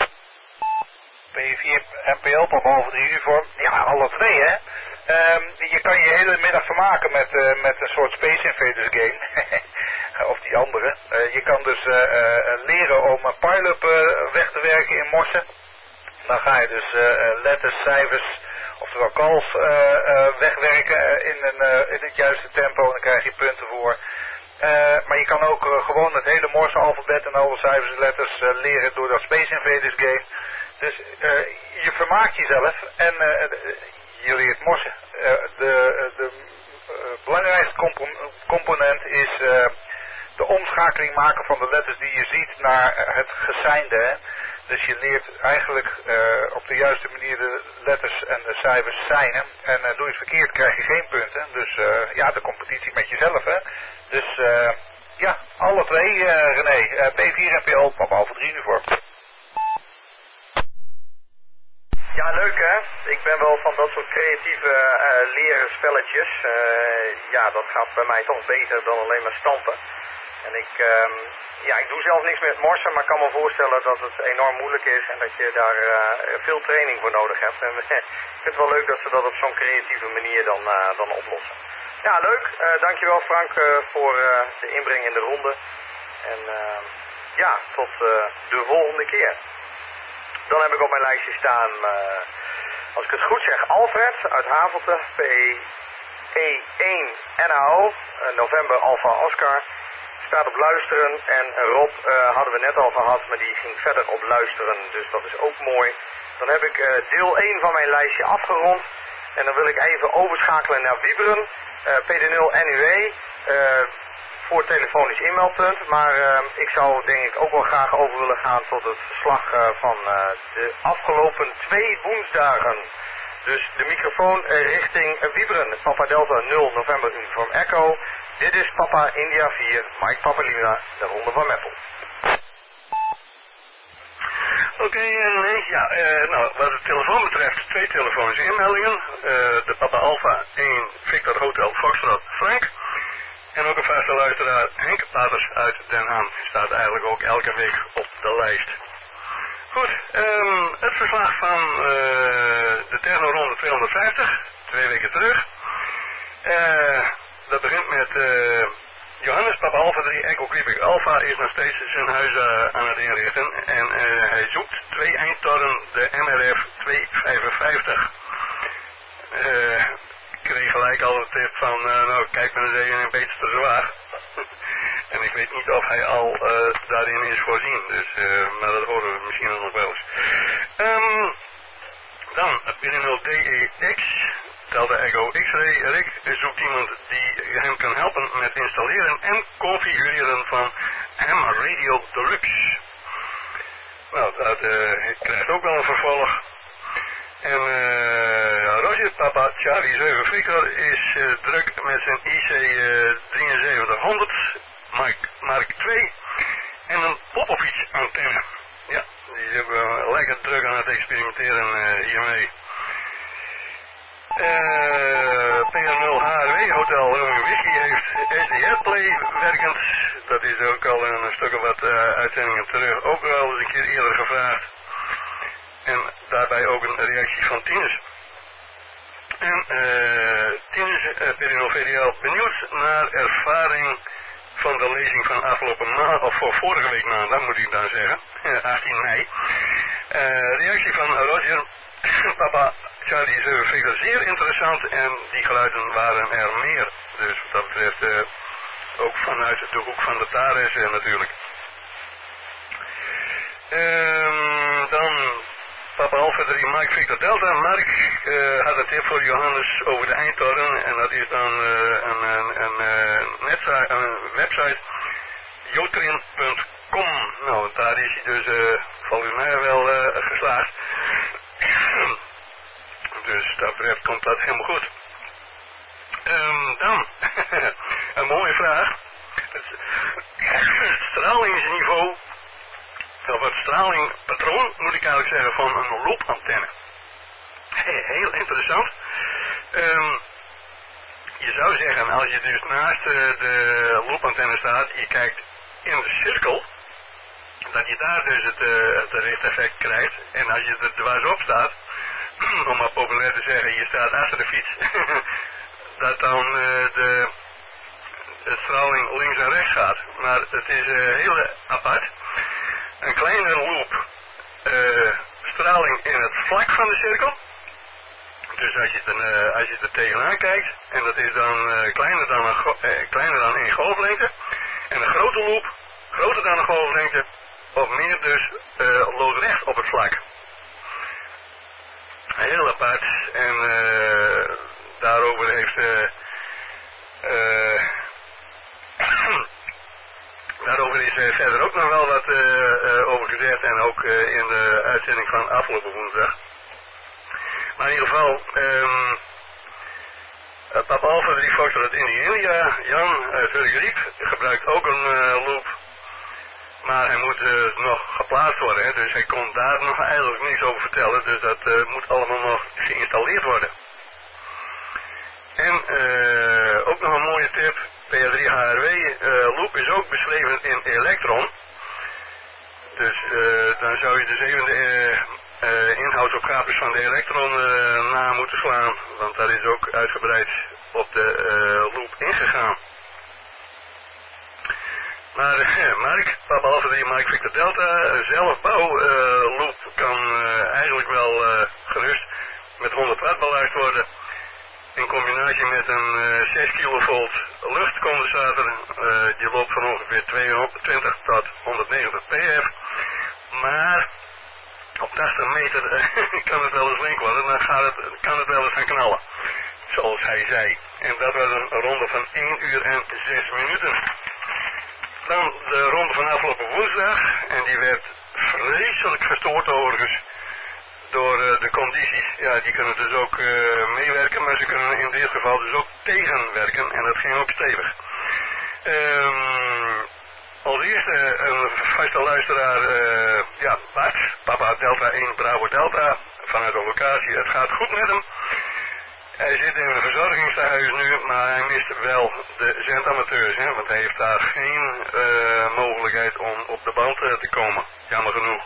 P vier en P L op boven de uniform, ja, alle twee hè. Um, je kan je hele middag vermaken met, uh, met een soort Space Invaders game. Of die andere. Uh, je kan dus uh, uh, leren om een pile-up uh, weg te werken in morsen. Dan ga je dus uh, letters, cijfers, oftewel calls uh, uh, wegwerken uh, in, een, uh, in het juiste tempo en dan krijg je punten voor. Uh, maar je kan ook uh, gewoon het hele Morse alfabet en alle cijfers en letters uh, leren door dat Space Invaders game. Dus uh, je vermaakt jezelf en uh, je leert morsen. Uh, de de uh, belangrijkste compo component is uh, de omschakeling maken van de letters die je ziet naar het geseinde. Hè? Dus je leert eigenlijk uh, op de juiste manier de letters en de cijfers seinen. En uh, doe je het verkeerd krijg je geen punten. Dus uh, ja, de competitie met jezelf. Hè? Dus uh, ja, alle twee uh, René. Uh, P vier en P L, papa Alpha drie uniform. Ja, leuk hè. Ik ben wel van dat soort creatieve uh, leren spelletjes. Uh, ja, dat gaat bij mij toch beter dan alleen maar stampen. En ik, um, ja, ik doe zelf niks met morsen, maar ik kan me voorstellen dat het enorm moeilijk is en dat je daar uh, veel training voor nodig hebt. En ik vind het wel leuk dat ze dat op zo'n creatieve manier dan, uh, dan oplossen. Ja, leuk. Uh, dankjewel Frank uh, voor uh, de inbreng in de ronde. En uh, ja, tot uh, de volgende keer. Dan heb ik op mijn lijstje staan, uh, als ik het goed zeg, Alfred uit Havelte, P E één N A O, uh, November Alpha Oscar. Staat op luisteren en Rob uh, hadden we net al gehad, maar die ging verder op luisteren, dus dat is ook mooi. Dan heb ik uh, deel één van mijn lijstje afgerond en dan wil ik even overschakelen naar Wieberen, uh, P D nul N U E, uh, voor telefonisch inmeldpunt. Maar uh, ik zou denk ik ook wel graag over willen gaan tot het verslag uh, van uh, de afgelopen twee woensdagen. Dus de microfoon uh, richting uh, Wieberen, Papa Delta nul, November Uniform Echo. Dit is Papa India vier, Mike Papa Lima, de ronde van Meppel. Oké, okay, nee, ja, uh, nou, wat het telefoon betreft, twee telefonische inmeldingen. Uh, de Papa Alpha één, Victor Hotel Foxtrot Frank. En ook een vaste luisteraar, Henk Paters uit Den Haan, staat eigenlijk ook elke week op de lijst. Goed, um, het verslag van uh, de Techno-ronde tweehonderdvijftig, twee weken terug. Uh, dat begint met uh, Johannes, Papa Alpha drie, Echo Quebec Alpha is nog steeds zijn huis uh, aan het inrichten. En uh, hij zoekt twee eindtorren, de M R F tweehonderdvijfenvijftig. Uh, ik kreeg gelijk al een tip van, uh, nou kijk maar eens even een beetje te zwaar. En ik weet niet of hij al uh, daarin is voorzien, dus, uh, maar dat horen we misschien nog wel eens. Um, dan, P D nul D E X, Delta Echo X-Ray. Rick zoekt iemand die hem kan helpen met installeren en configureren van Ham Radio Deluxe. Nou, dat uh, krijgt ook wel een vervolg. En uh, Roger, Papa Charlie zeven Victor is uh, druk met zijn I C uh, drieënzeventighonderd Mark, Mark twee en een Popovic antenne. Ja, die hebben we lekker druk aan het experimenteren uh, hiermee. Uh, P R nul H R W Hotel Romeo Whisky heeft S D R Play werkend. Dat is ook al een, een stuk of wat uh, uitzendingen terug ook wel eens een keer eerder gevraagd. En daarbij ook een reactie van Tinus. En uh, Tinus, uh, P R nul V D L, benieuwd naar ervaring van de lezing van afgelopen maand, of voor vorige week maandag moet ik dan zeggen, uh, achttien mei. Uh, reactie van Roger, Papa Charlie zeven Victor, zeer interessant en die geluiden waren er meer. Dus wat dat betreft uh, ook vanuit de hoek van de Tares uh, natuurlijk. Um, dan Papa Alpha drie, Mike Victor Delta. Mark uh, had een tip voor Johannes over de eindtorren en dat is dan uh, een, een, een, een, een website jotrin punt kom. Nou, daar is hij dus uh, volgens mij wel uh, geslaagd. Dus dat betreft komt dat helemaal goed. Um, dan, een mooie vraag. Het stralingsniveau, of het stralingpatroon, moet ik eigenlijk zeggen, van een loopantenne. Hey, heel interessant. Um, je zou zeggen, als je dus naast uh, de loopantenne staat, je kijkt in de cirkel, dat je daar dus het, uh, het richteffect krijgt. En als je er dwars op staat, om maar populair te zeggen, je staat achter de fiets, dat dan uh, de, de straling links en rechts gaat. Maar het is uh, heel apart. Een kleine loop, uh, straling in het vlak van de cirkel. Dus als je, er, uh, als je er tegenaan kijkt, en dat is dan uh, kleiner, dan een uh, kleiner dan één golflengte. En een grote loop, groter dan een golflengte, of meer dus uh, loodrecht op het vlak. Heel apart. En uh, daarover heeft uh, uh, daarover is uh, verder ook nog wel wat uh, uh, over gezegd. En ook uh, in de uitzending van afgelopen woensdag. Maar in ieder geval, um, uh, Papa Alpha drie Foxtrot in India, Jan uit Hurgriep, gebruikt ook een uh, loop. Maar hij moet uh, nog geplaatst worden, hè, dus hij kon daar nog eigenlijk niks over vertellen. Dus dat uh, moet allemaal nog geïnstalleerd worden. En uh, ook nog een mooie tip, P H drie H R W uh, loop is ook beschreven in elektron. Dus uh, dan zou je dus even de uh, uh, inhoudsopgaves van de elektron uh, na moeten slaan. Want daar is ook uitgebreid op de uh, loop ingegaan. Maar uh, Mark, Papa Alpha drie, Mike Victor Delta, uh, zelfbouw uh, loop kan uh, eigenlijk wel uh, gerust met honderd watt beluisterd worden. In combinatie met een uh, zes kilovolt luchtcondensator, uh, die loopt van ongeveer tweehonderdtwintig tot honderdnegentig p f. Maar op tachtig meter uh, kan het wel eens link worden, dan gaat het, kan het wel eens gaan knallen. Zoals hij zei. En dat was een ronde van één uur en zes minuten. Dan de ronde van afgelopen woensdag, en die werd vreselijk gestoord overigens door uh, de condities. Ja, die kunnen dus ook uh, meewerken, maar ze kunnen in dit geval dus ook tegenwerken, en dat ging ook stevig. Um, als eerste een vaste luisteraar, uh, ja, Bart, Papa Delta één Bravo Delta, vanuit de locatie. Het gaat goed met hem. Hij zit in een verzorgingstehuis nu, maar hij mist wel de zendamateurs, hè, want hij heeft daar geen uh, mogelijkheid om op de band uh, te komen. Jammer genoeg.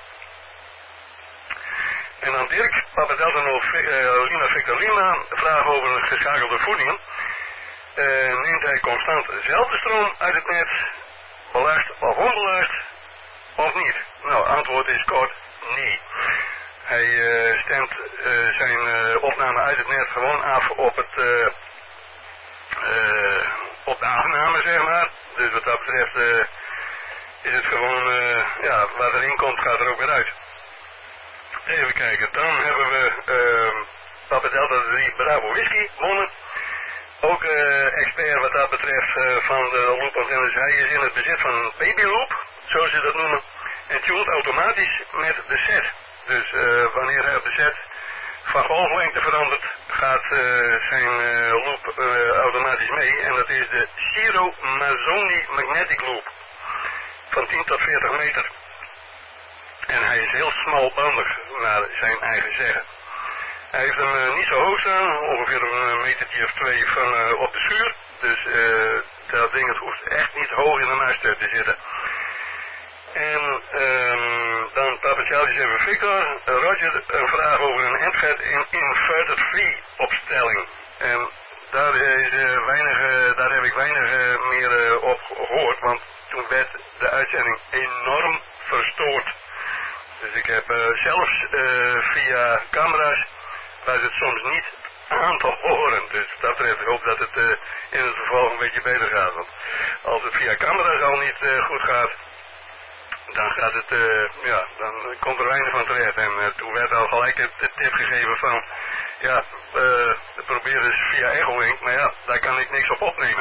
En dan Dirk, Papa Delta uh, Lima Victor Lima, vraag over een geschakelde voeding. Uh, neemt hij constant dezelfde stroom uit het net, belast of onbelast, of niet? Nou, antwoord is kort, nee. Hij uh, stemt uh, zijn uh, opname uit het net gewoon af op het uh, uh, op de aanname, zeg maar. Dus wat dat betreft uh, is het gewoon, uh, ja, wat erin komt gaat er ook weer uit. Even kijken, dan hebben we uh, Papa Delta drie Bravo Whisky wonnen. Ook uh, expert wat dat betreft uh, van de loopantennes. Hij is in het bezit van een babyloop, zoals ze dat noemen. En tunt automatisch met de set. Dus uh, wanneer hij op de set van golflengte verandert, gaat uh, zijn uh, loop uh, automatisch mee. En dat is de Shiro Mazzoni Magnetic Loop. Van tien tot veertig meter. En hij is heel smalbandig, naar zijn eigen zeggen. Hij heeft hem uh, niet zo hoog staan, ongeveer een metertje of twee van uh, op de schuur. Dus uh, dat ding het hoeft echt niet hoog in de mast te zitten. En um, dan Papa Charlie even Victor, uh, Roger, een vraag over een Endfed in inverted free opstelling. En daar, is, uh, weinig, uh, daar heb ik weinig uh, meer uh, op gehoord, want toen werd de uitzending enorm verstoord. Dus ik heb uh, zelfs uh, via camera's, was het soms niet aan te horen. Dus dat betreft, ik hoop dat het uh, in het vervolg een beetje beter gaat. Want als het via camera's al niet uh, goed gaat, dan gaat het, uh, ja, dan komt er weinig van terecht. En uh, toen werd al gelijk de, de tip gegeven van, ja, uh, probeer eens via Echolink, maar ja, daar kan ik niks op opnemen.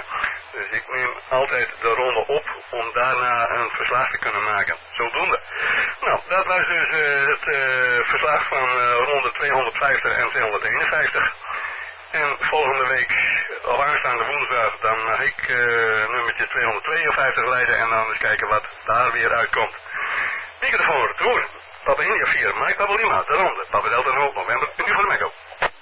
Dus ik neem altijd de ronde op om daarna een verslag te kunnen maken. Zodoende. Nou, dat was dus uh, het uh, verslag van uh, ronde tweehonderdvijftig en tweehonderdeenenvijftig. En volgende week, of aanstaande woensdag, dan mag ik uh, nummertje tweehonderdtweeënvijftig leiden en dan eens kijken wat daar weer uitkomt. Microfoon retour. Papa India vier, Mike Papa Lima, de ronde. Papa Delta Rood, november, uniform Echo.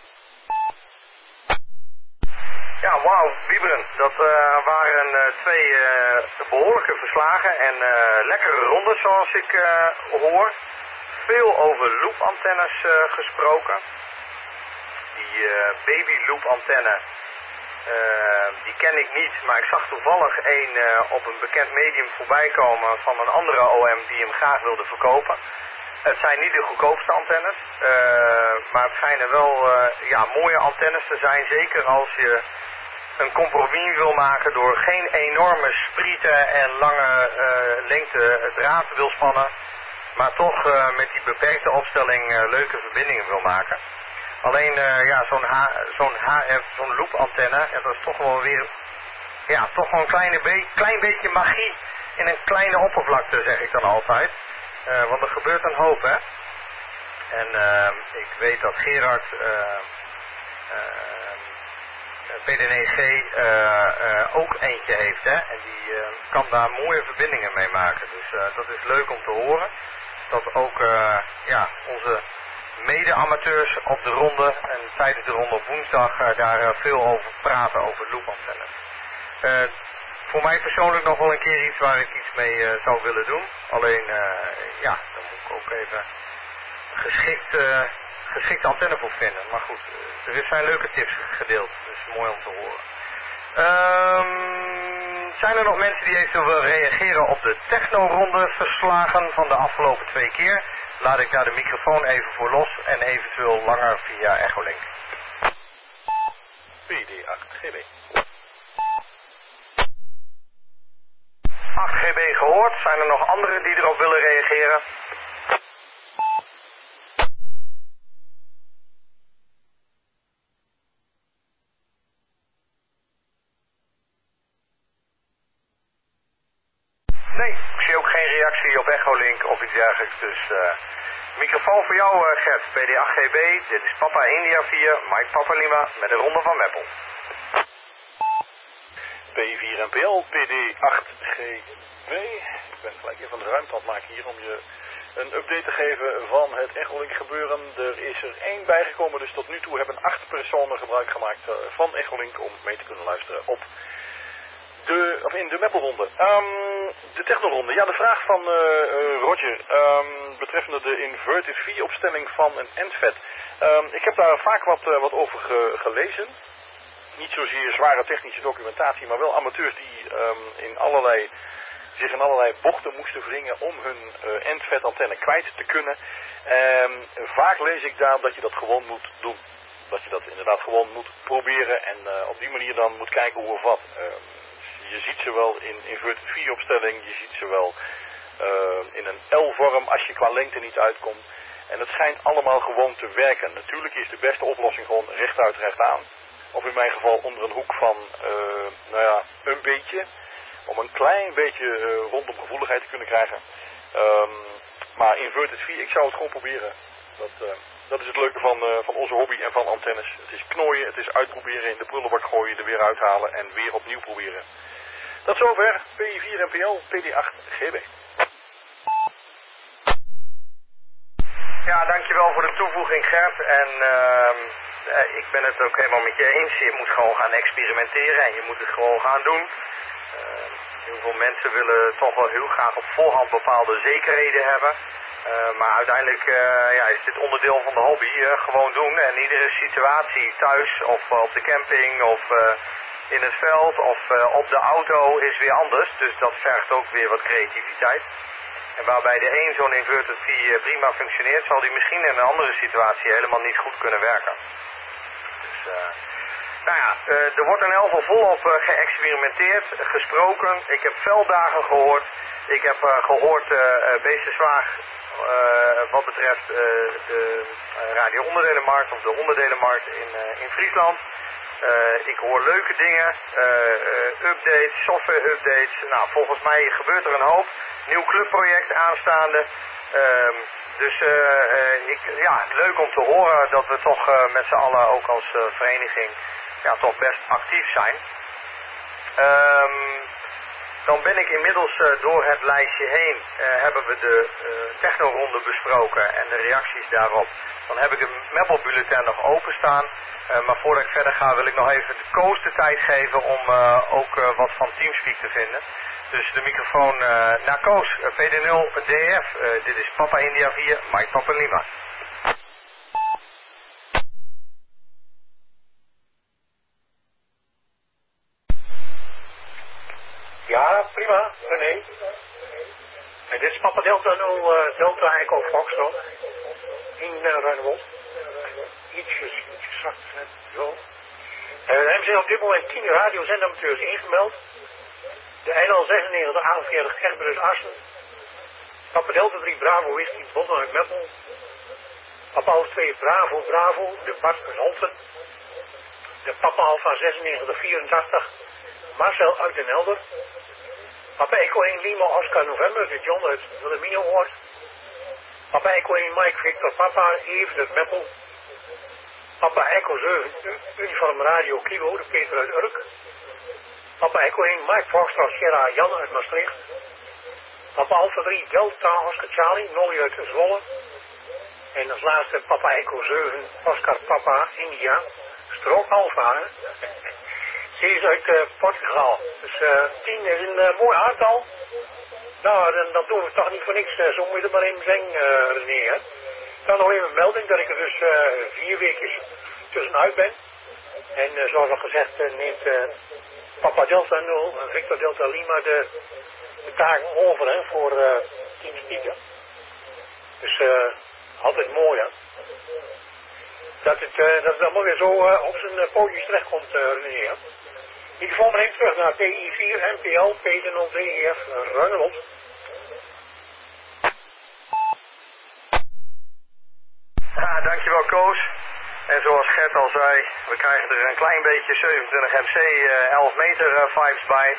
Ja, wauw, Wieberen. Dat uh, waren uh, twee uh, behoorlijke verslagen en uh, lekkere rondes zoals ik uh, hoor. Veel over loopantennes uh, gesproken. Die uh, baby loopantenne, uh, die ken ik niet, maar ik zag toevallig een uh, op een bekend medium voorbij komen van een andere O M die hem graag wilde verkopen. Het zijn niet de goedkoopste antennes, uh, maar het schijnen wel uh, ja, mooie antennes te zijn, zeker als je een compromis wil maken door geen enorme sprieten en lange uh, lengte draad wil spannen, maar toch uh, met die beperkte opstelling uh, leuke verbindingen wil maken. Alleen uh, ja, zo'n zo'n H F, zo'n loopantenne, en dat is toch wel weer, ja, toch wel een kleine be klein beetje magie in een kleine oppervlakte, zeg ik dan altijd. Uh, want er gebeurt een hoop, hè. En uh, ik weet dat Gerard uh, uh, P D N G uh, uh, ook eentje heeft, hè. En die uh, kan daar mooie verbindingen mee maken. Dus uh, dat is leuk om te horen. Dat ook uh, ja, onze mede-amateurs op de ronde en tijdens de ronde op woensdag uh, daar uh, veel over praten, over loopantennes. Uh, voor mij persoonlijk nog wel een keer iets waar ik iets mee uh, zou willen doen. Alleen, uh, ja, dan moet ik ook even geschikt, uh, geschikte antenne voor vinden. Maar goed, uh, er zijn leuke tips gedeeld, dus mooi om te horen. Um, zijn er nog mensen die eventueel willen reageren op de techno-ronde verslagen van de afgelopen twee keer? Laat ik daar de microfoon even voor los en eventueel langer via Echolink. P D acht G B. acht G B gehoord. Zijn er nog anderen die erop willen reageren? Nee, ik zie ook geen reactie op Echolink of iets dergelijks. Dus uh, microfoon voor jou, uh, Gert. P D acht G B. Dit is Papa India vier, Mike Papa Lima met de ronde van Meppel. P vier N P L, P D acht G B. Ik ben gelijk even de ruimte aan het maken hier om je een update te geven van het Echolink gebeuren. Er is er één bijgekomen, dus tot nu toe hebben acht personen gebruik gemaakt van Echolink om mee te kunnen luisteren op de, of in de Meppelronde. Um, de technoronde. Ja, de vraag van uh, uh, Roger um, betreffende de inverted V-opstelling van een endvet. Um, ik heb daar vaak wat, uh, wat over ge gelezen. Niet zozeer zware technische documentatie, maar wel amateurs die um, in allerlei, zich in allerlei bochten moesten wringen om hun uh, endvet antenne kwijt te kunnen. Um, vaak lees ik daar dat je dat gewoon moet doen. Dat je dat inderdaad gewoon moet proberen en uh, op die manier dan moet kijken hoe of wat. Um, je ziet ze wel in inverted V-opstelling, je ziet ze wel uh, in een L-vorm als je qua lengte niet uitkomt. En het schijnt allemaal gewoon te werken. Natuurlijk is de beste oplossing gewoon rechtuit recht aan. Of in mijn geval onder een hoek van, uh, nou ja, een beetje. Om een klein beetje uh, rondom gevoeligheid te kunnen krijgen. Um, maar inverted V, ik zou het gewoon proberen. Dat, uh, dat is het leuke van, uh, van onze hobby en van antennes. Het is knooien, het is uitproberen, in de prullenbak gooien, er weer uithalen en weer opnieuw proberen. Tot zover, P vier N P L, P D acht G B. Ja, dankjewel voor de toevoeging, Gert. En uh, ik ben het ook helemaal met je eens. Je moet gewoon gaan experimenteren en je moet het gewoon gaan doen. Uh, heel veel mensen willen toch wel heel graag op voorhand bepaalde zekerheden hebben. Uh, maar uiteindelijk uh, ja, is dit onderdeel van de hobby. Uh, gewoon doen. En iedere situatie thuis of uh, op de camping of uh, in het veld of uh, op de auto is weer anders. Dus dat vergt ook weer wat creativiteit. En waarbij de een zo'n inverted V prima functioneert, zal die misschien in een andere situatie helemaal niet goed kunnen werken. Dus, uh, nou ja, uh, er wordt in elk geval volop uh, geëxperimenteerd, uh, gesproken. Ik heb velddagen gehoord. Ik heb uh, gehoord uh, uh, Beestenswaag uh, wat betreft uh, de uh, radioonderdelenmarkt of de onderdelenmarkt in, uh, in Friesland. Uh, ik hoor leuke dingen, uh, uh, updates, software updates. Nou, volgens mij gebeurt er een hoop. Nieuw clubproject aanstaande. Uh, dus uh, uh, ik, ja, leuk om te horen dat we toch uh, met z'n allen ook als uh, vereniging ja, toch best actief zijn. Um, dan ben ik inmiddels uh, door het lijstje heen, uh, hebben we de uh, technoronde besproken en de reacties daarop. Dan heb ik een Meppel bulletin nog openstaan, uh, maar voordat ik verder ga wil ik nog even de Koos de tijd geven om uh, ook uh, wat van Teamspeak te vinden. Dus de microfoon uh, naar Koos, uh, P D nul D F, uh, dit is Papa India vier, Mike Papa Lima. Ja, prima, René. En dit is Papa Delta nul, uh, Delta Echo Foxtrot. In uh, Ruinewold. Ietsjes, ietsjes zachter zijn, zo. En uh, er zijn op dit moment tien radiozendamateurs ingemeld. De N L zesennegentig achtenveertig Egberus Assen. Papa Delta drie Bravo Whisky Botten uit Meppel. Papa Alfa twee Bravo Bravo, de Bart uit Holten. De Papa Alfa zesennegentig vierentachtig Marcel uit Den Helder. Papa Echo één Lima Oscar November, de John uit Wilhelminaoord. Papa Echo één Mike Victor Papa Even uit Meppel. Papa Echo zeven Uniform Radio Kilo, de Peter uit Urk. Papa Echo één Mike Foxtrot Sierra Jan uit Maastricht. Papa Alpha drie Delta Oscar Charlie Nolly uit Zwolle. En als laatste Papa Echo zeven Oscar Papa India Strook Alpha. Hè? Ze is uit uh, Portugal. Dus uh, tien is een uh, mooi aantal. Nou, dan, dan doen we het toch niet voor niks. Uh, zo moet je er maar even zeggen, uh, René. Hè? Dan nog even een melding dat ik er dus uh, vier weken tussenuit ben. En uh, zoals al gezegd uh, neemt uh, Papa Delta nul en Victor Delta Lima de, de taken over hè, voor uh, Teamspeak. Dus uh, altijd mooi hè. Dat het, uh, dat het allemaal weer zo uh, op zijn uh, pootjes terechtkomt, uh, René. Hè? Microfoon maar even terug naar P I vier M P L P D nul D E F Ruinewold. Ja, dankjewel Koos. En zoals Gert al zei, we krijgen er een klein beetje zevenentwintig M C uh, elf meter uh, vibes bij.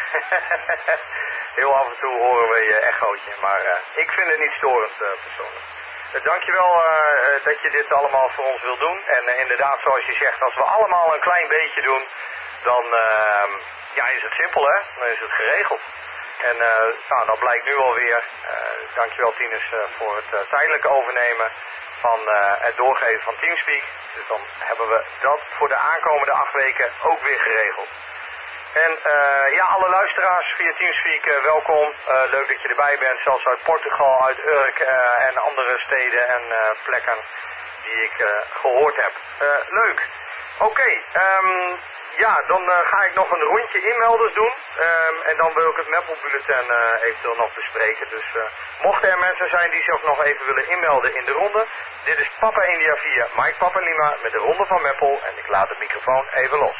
Heel af en toe horen we je echootje, maar uh, ik vind het niet storend uh, persoonlijk. Uh, dankjewel uh, dat je dit allemaal voor ons wil doen. En uh, inderdaad, zoals je zegt, als we allemaal een klein beetje doen, dan uh, ja, is het simpel hè, dan is het geregeld. En uh, nou, dat blijkt nu alweer. Uh, dankjewel Tinus uh, voor het uh, tijdelijke overnemen van uh, het doorgeven van Teamspeak. Dus dan hebben we dat voor de aankomende acht weken ook weer geregeld. En uh, ja, alle luisteraars via Teamspeak, uh, welkom. Uh, leuk dat je erbij bent, zelfs uit Portugal, uit Urk uh, en andere steden en uh, plekken die ik uh, gehoord heb. Uh, leuk. Oké, okay, um, ja, dan uh, ga ik nog een rondje inmelders doen. Um, en dan wil ik het Meppel bulletin uh, eventueel nog bespreken. Dus uh, mochten er mensen zijn die zich nog even willen inmelden in de ronde. Dit is Papa India vier, Mike Papa Lima met de ronde van Meppel. En ik laat de microfoon even los.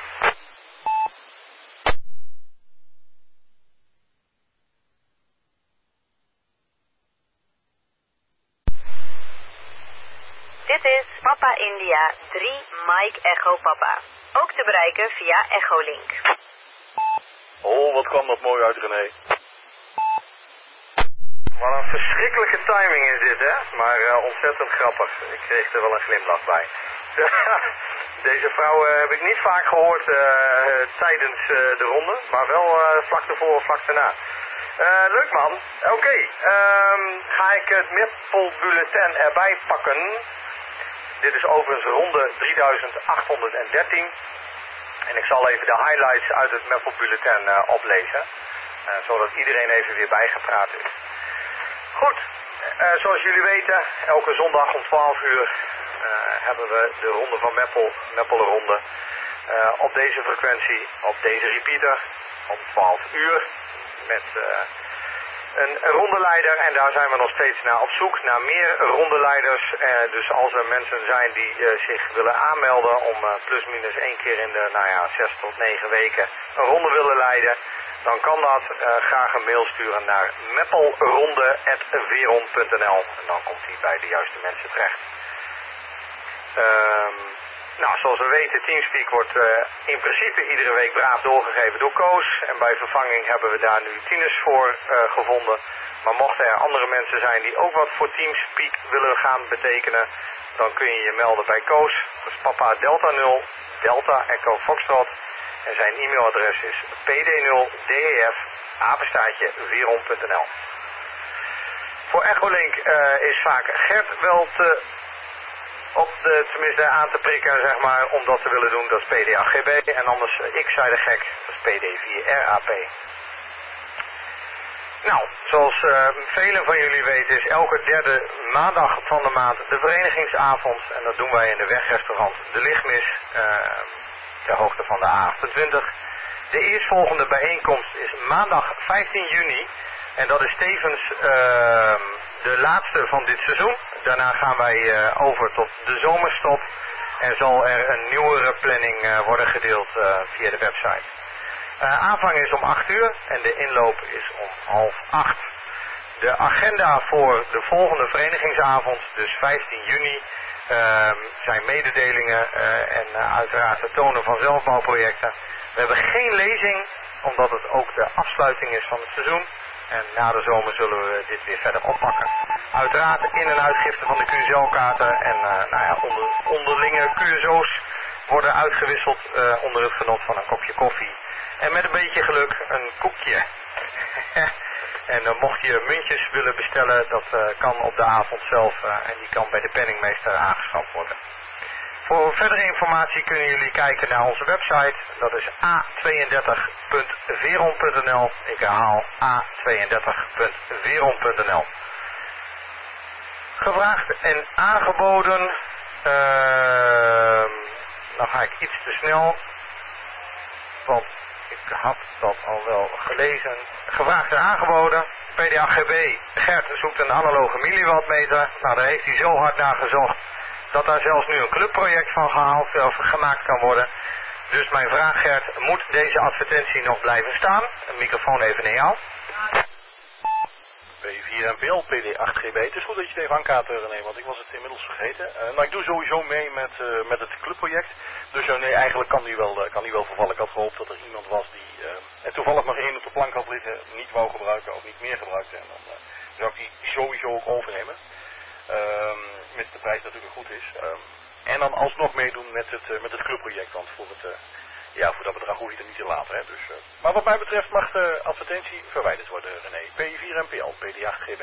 Dit is Papa India drie Mike Echo Papa. Ook te bereiken via Echolink. Oh, wat kwam dat mooi uit, René. Wat een verschrikkelijke timing is dit, hè? Maar uh, ontzettend grappig. Ik kreeg er wel een glimlach bij. Deze vrouw uh, heb ik niet vaak gehoord uh, tijdens uh, de ronde, maar wel uh, vlak ervoor, vlak daarna. Uh, leuk man. Oké, okay. um, ga ik het Meppel bulletin erbij pakken. Dit is overigens ronde drieduizend achthonderddertien. En ik zal even de highlights uit het Meppel bulletin uh, oplezen. Uh, zodat iedereen even weer bijgepraat is. Goed, uh, zoals jullie weten, elke zondag om twaalf uur uh, hebben we de ronde van Meppel, Meppelronde. Uh, op deze frequentie, op deze repeater, om twaalf uur. Met uh, een, een rondeleider en daar zijn we nog steeds naar op zoek, naar meer rondeleiders. Uh, dus als er mensen zijn die uh, zich willen aanmelden om uh, plus minus één keer in de nou ja, zes tot negen weken een ronde willen leiden, dan kan dat. Uh, graag een mail sturen naar meppelronde apenstaartje veron punt n l en dan komt hij bij de juiste mensen terecht. Um, Nou, zoals we weten, Teamspeak wordt uh, in principe iedere week braaf doorgegeven door Koos. En bij vervanging hebben we daar nu Tinus voor uh, gevonden. Maar mochten er andere mensen zijn die ook wat voor Teamspeak willen gaan betekenen, dan kun je je melden bij Koos. Dat is papa Delta nul, Delta Echo Foxtrot. En zijn e-mailadres is p d nul d e f apenstaartje veron punt n l. Voor Echolink uh, is vaak Gert wel te, op de, tenminste aan te prikken, zeg maar, om dat te willen doen. Dat is P D acht G B. En anders uh, ik zei de gek, dat is P D vier R A P. Nou, zoals uh, velen van jullie weten is elke derde maandag van de maand de verenigingsavond. En dat doen wij in de wegrestaurant De Lichtmis, uh, ter hoogte van de A achtentwintig. De eerstvolgende bijeenkomst is maandag vijftien juni. En dat is tevens uh, de laatste van dit seizoen. Daarna gaan wij uh, over tot de zomerstop. En zal er een nieuwere planning uh, worden gedeeld uh, via de website. Uh, aanvang is om acht uur en de inloop is om half acht. De agenda voor de volgende verenigingsavond, dus vijftien juni, uh, zijn mededelingen uh, en uh, uiteraard het tonen van zelfbouwprojecten. We hebben geen lezing, omdat het ook de afsluiting is van het seizoen. En na de zomer zullen we dit weer verder oppakken. Uiteraard in- en uitgifte van de Q S L-kaarten en uh, nou ja, onder, onderlinge Q S O's worden uitgewisseld uh, onder het genot van een kopje koffie. En met een beetje geluk een koekje. En uh, mocht je muntjes willen bestellen, dat uh, kan op de avond zelf uh, en die kan bij de penningmeester aangeschaft worden. Voor verdere informatie kunnen jullie kijken naar onze website. Dat is a tweeëndertig punt veron punt n l. Ik herhaal a tweeëndertig punt veron punt n l. Gevraagd en aangeboden. Uh, dan ga ik iets te snel. Want ik had dat al wel gelezen. Gevraagd en aangeboden. P D A G B. Gert zoekt een analoge milliwattmeter. Nou, daar heeft hij zo hard naar gezocht dat daar zelfs nu een clubproject van gehaald of gemaakt kan worden. Dus mijn vraag, Gert, moet deze advertentie nog blijven staan? Een microfoon even naar jou. P vier N P L, P D acht G B. Het is goed dat je het even aankaart, René, want ik was het inmiddels vergeten. Uh, nou, ik doe sowieso mee met, uh, met het clubproject. Dus uh, nee, eigenlijk kan die, wel, uh, kan die wel vervallen. Ik had gehoopt dat er iemand was die uh, en toevallig nog één op de plank had liggen, niet wou gebruiken of niet meer gebruikte. En dan uh, zou ik die sowieso ook overnemen. Um, met de prijs natuurlijk goed is. Um, en dan alsnog meedoen met het, uh, met het clubproject, want voor, het, uh, ja, voor dat bedrag hoef je er niet in laten. Hè? Dus, uh, maar wat mij betreft mag de advertentie verwijderd worden, René. P vier N P L, P D acht G B.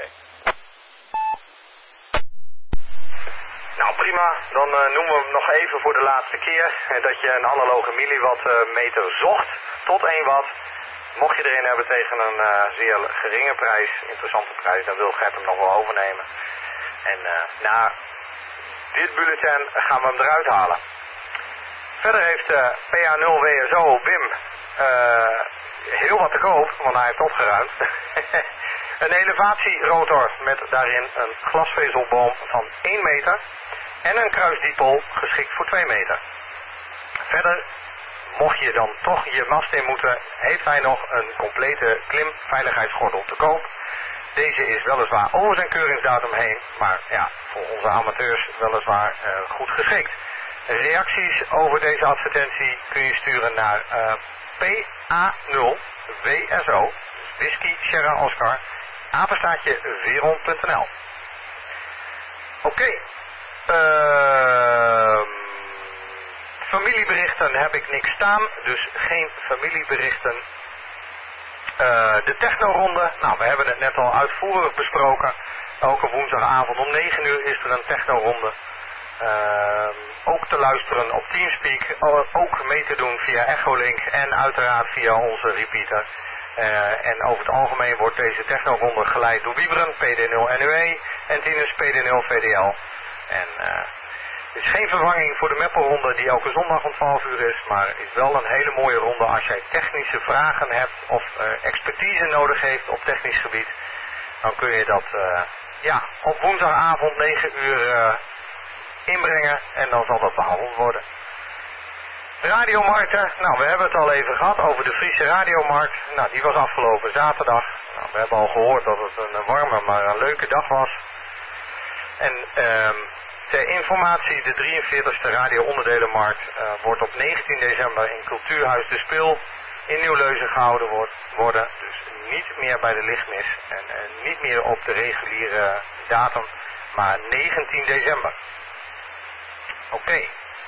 Nou prima, dan uh, noemen we hem nog even voor de laatste keer. Uh, dat je een analoge milliwattmeter uh, zocht tot één watt. Mocht je erin hebben tegen een uh, zeer geringe prijs, interessante prijs, dan wil Gert hem nog wel overnemen. En uh, na dit bulletin gaan we hem eruit halen. Verder heeft uh, P A nul W S O Wim uh, heel wat te koop, want hij heeft opgeruimd. Een elevatierotor met daarin een glasvezelboom van één meter en een kruisdiepel geschikt voor twee meter. Verder, mocht je dan toch je mast in moeten, heeft hij nog een complete klimveiligheidsgordel te koop. Deze is weliswaar over zijn keuringsdatum heen, maar ja, voor onze amateurs weliswaar uh, goed geschikt. Reacties over deze advertentie kun je sturen naar uh, P A nul W S O, dus Whisky Sierra Oscar, apenstaartje veron punt n l. Oké. Okay. Uh, familieberichten heb ik niks staan, dus geen familieberichten. Uh, de technoronde, nou we hebben het net al uitvoerig besproken. Elke woensdagavond om negen uur is er een technoronde. Uh, ook te luisteren op Teamspeak, ook mee te doen via Echolink en uiteraard via onze repeater. Uh, en over het algemeen wordt deze technoronde geleid door Wieberen, P D nul N U E en Tinus P D nul V D L. En uh, het is geen vervanging voor de Meppelronde die elke zondag om twaalf uur is, maar het is wel een hele mooie ronde als jij technische vragen hebt of uh, expertise nodig heeft op technisch gebied. Dan kun je dat uh, ja, op woensdagavond negen uur uh, inbrengen en dan zal dat behandeld worden. Radiomarkten, nou we hebben het al even gehad over de Friese radiomarkt. Nou die was afgelopen zaterdag. Nou, we hebben al gehoord dat het een warme maar een leuke dag was. En um, Ter informatie, de drieënveertigste radio-onderdelenmarkt uh, wordt op negentien december in Cultuurhuis de Spil in Nieuwleuzen gehouden wordt, worden. Dus niet meer bij de lichtmis en uh, niet meer op de reguliere datum, maar negentien december. Oké. Okay.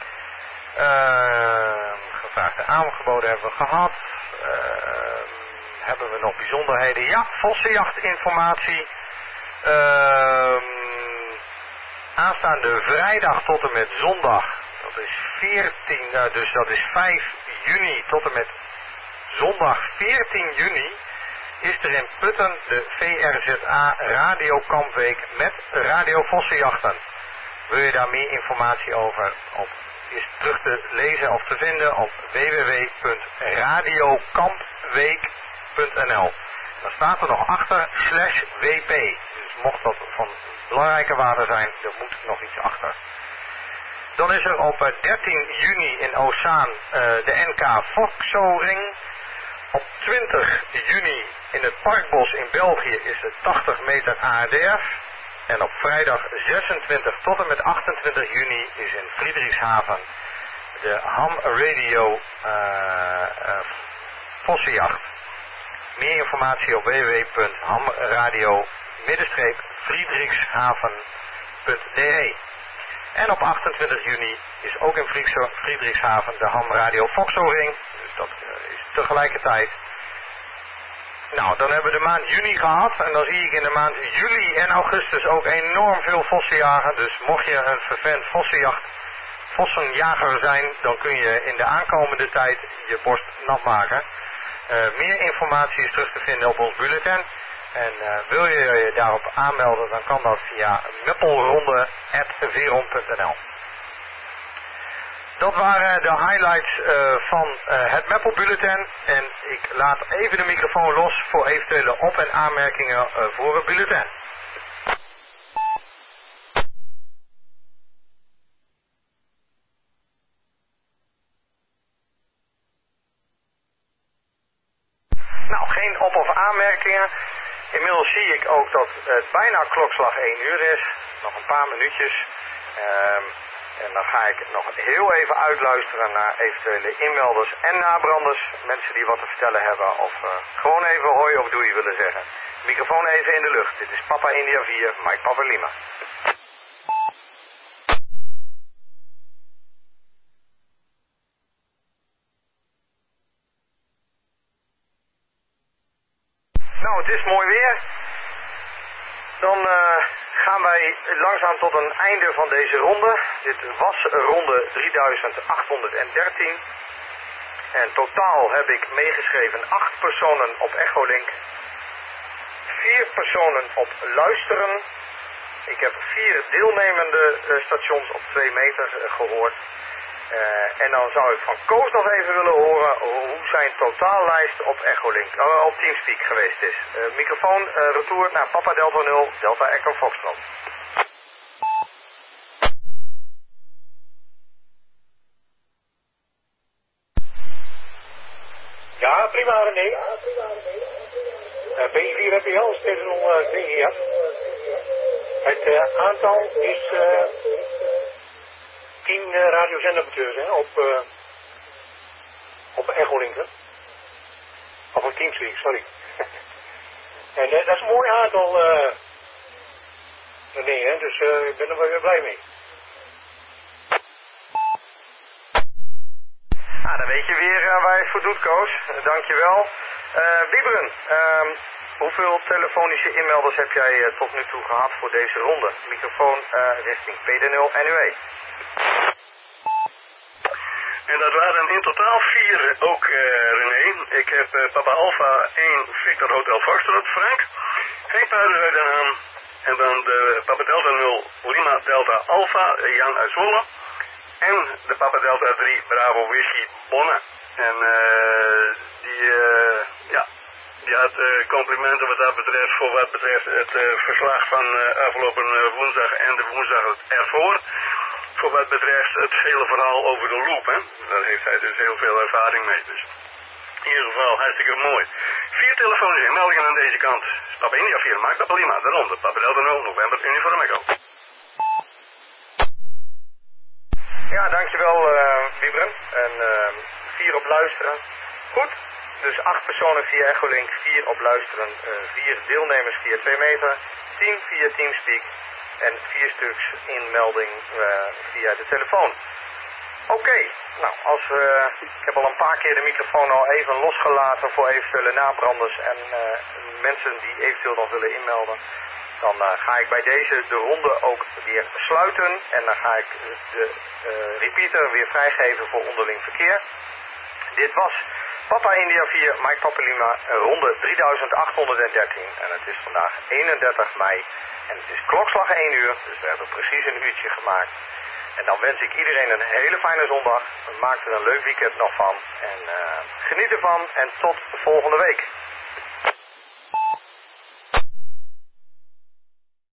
Uh, gevraagde aangeboden hebben we gehad. Uh, hebben we nog bijzonderheden? Ja, vossenjachtinformatie. Uh, aanstaande vrijdag tot en met zondag. Dat is veertien, uh, dus dat is vijf juni tot en met zondag veertien juni. Is er in Putten de V R Z A Radiokampweek met Radio Vossenjachten. Wil je daar meer informatie over op, is terug te lezen of te vinden op w w w punt radiokampweek punt n l. Dan staat er nog achter slash W P. Dus mocht dat van belangrijke waarde zijn, er moet nog iets achter. Dan is er op dertien juni in Oostzaan uh, de N K Vokzoring. Op twintig juni in het Parkbos in België is de tachtig meter A R D F. En op vrijdag zesentwintig tot en met achtentwintig juni is in Friedrichshaven de Ham Radio uh, uh, Vossenjacht. Meer informatie op w w w punt hamradio friedrichshaven punt d e. En op achtentwintig juni is ook in Friedrichshaven de Ham Radio Vokzoring. Dus dat uh, is tegelijkertijd. Nou, dan hebben we de maand juni gehad. En dan zie ik in de maand juli en augustus ook enorm veel vossenjagen. Dus mocht je een vervent vossenjacht, vossenjager zijn, dan kun je in de aankomende tijd je borst nat maken. Uh, meer informatie is terug te vinden op ons bulletin. En uh, wil je je daarop aanmelden, dan kan dat via meppelronde apenstaartje veron punt n l. Dat waren de highlights uh, van uh, het Meppel Bulletin. En ik laat even de microfoon los voor eventuele op- en aanmerkingen uh, voor het bulletin. Nou, geen op- of aanmerkingen. Inmiddels zie ik ook dat het bijna klokslag één uur is. Nog een paar minuutjes. Um, En dan ga ik nog heel even uitluisteren naar eventuele inmelders en nabranders. Mensen die wat te vertellen hebben of uh, gewoon even hoi of doei willen zeggen. Microfoon even in de lucht. Dit is Papa India vier, Mike Papa Lima. Nou, het is mooi weer. Dan uh, gaan wij langzaam tot een einde van deze ronde. Dit was ronde drieduizend achthonderddertien. En totaal heb ik meegeschreven acht personen op Echolink. Vier personen op Luisteren. Ik heb vier deelnemende uh, stations op twee meter uh, gehoord. Uh, en dan zou ik van Koos nog even willen horen hoe zijn totaallijst op Echolink, uh, op Teamspeak geweest is. Uh, microfoon, uh, retour naar Papa Delta nul, Delta Echo Foxtrot. Ja, prima René. Uh, B vier P L steeds nog uh, ding hier. Het uh, aantal is uh, tien uh, radiozendamateurs hè, op, uh, op Echolink. Of op Teamspeak, sorry. En uh, dat is een mooi aantal, uh, René, hè, dus uh, ik ben er wel weer blij mee. Ah, dan weet je weer uh, waar je het voor doet, Koos. Uh, dankjewel. Uh, Wieberen, uh, hoeveel telefonische inmelders heb jij uh, tot nu toe gehad voor deze ronde? Microfoon uh, richting P D nul N U E. En dat waren in totaal vier ook, uh, René. Ik heb uh, Papa Alpha één Victor Hotel Foxtrot, Frank. Geen paarden uit Den Haan. En dan de Papa Delta nul Lima Delta Alpha, uh, Jan uit Zwolle. En de Papa Delta drie Bravo Whisky Bonne. En uh, die, uh, ja, die had uh, complimenten wat dat betreft voor wat betreft het uh, verslag van uh, afgelopen uh, woensdag en de woensdag ervoor. Voor wat betreft het hele verhaal over de loop, hè. Daar heeft hij dus heel veel ervaring mee. Dus in ieder geval hartstikke mooi. Vier telefonische meldingen aan deze kant. Papa India vier, Mike Papa Lima, de ronde. Papa Delta nul, November, Uniform Echo. Ja, dankjewel uh, Wiebren. En uh, vier op luisteren. Goed. Dus acht personen via Echolink, vier op luisteren, uh, vier deelnemers via twee meter, tien via Teamspeak en vier stuks inmelding uh, via de telefoon. Oké, okay. Nou, als we, ik heb al een paar keer de microfoon al even losgelaten voor eventuele nabranders en uh, mensen die eventueel nog willen inmelden. Dan uh, ga ik bij deze de ronde ook weer sluiten en dan ga ik de uh, repeater weer vrijgeven voor onderling verkeer. Dit was Papa India vier, Mike Papa Lima, ronde drieduizend achthonderddertien. En het is vandaag eenendertig mei en het is klokslag één uur, dus we hebben precies een uurtje gemaakt. En dan wens ik iedereen een hele fijne zondag. Maak er een leuk weekend nog van. En uh, geniet ervan en tot volgende week.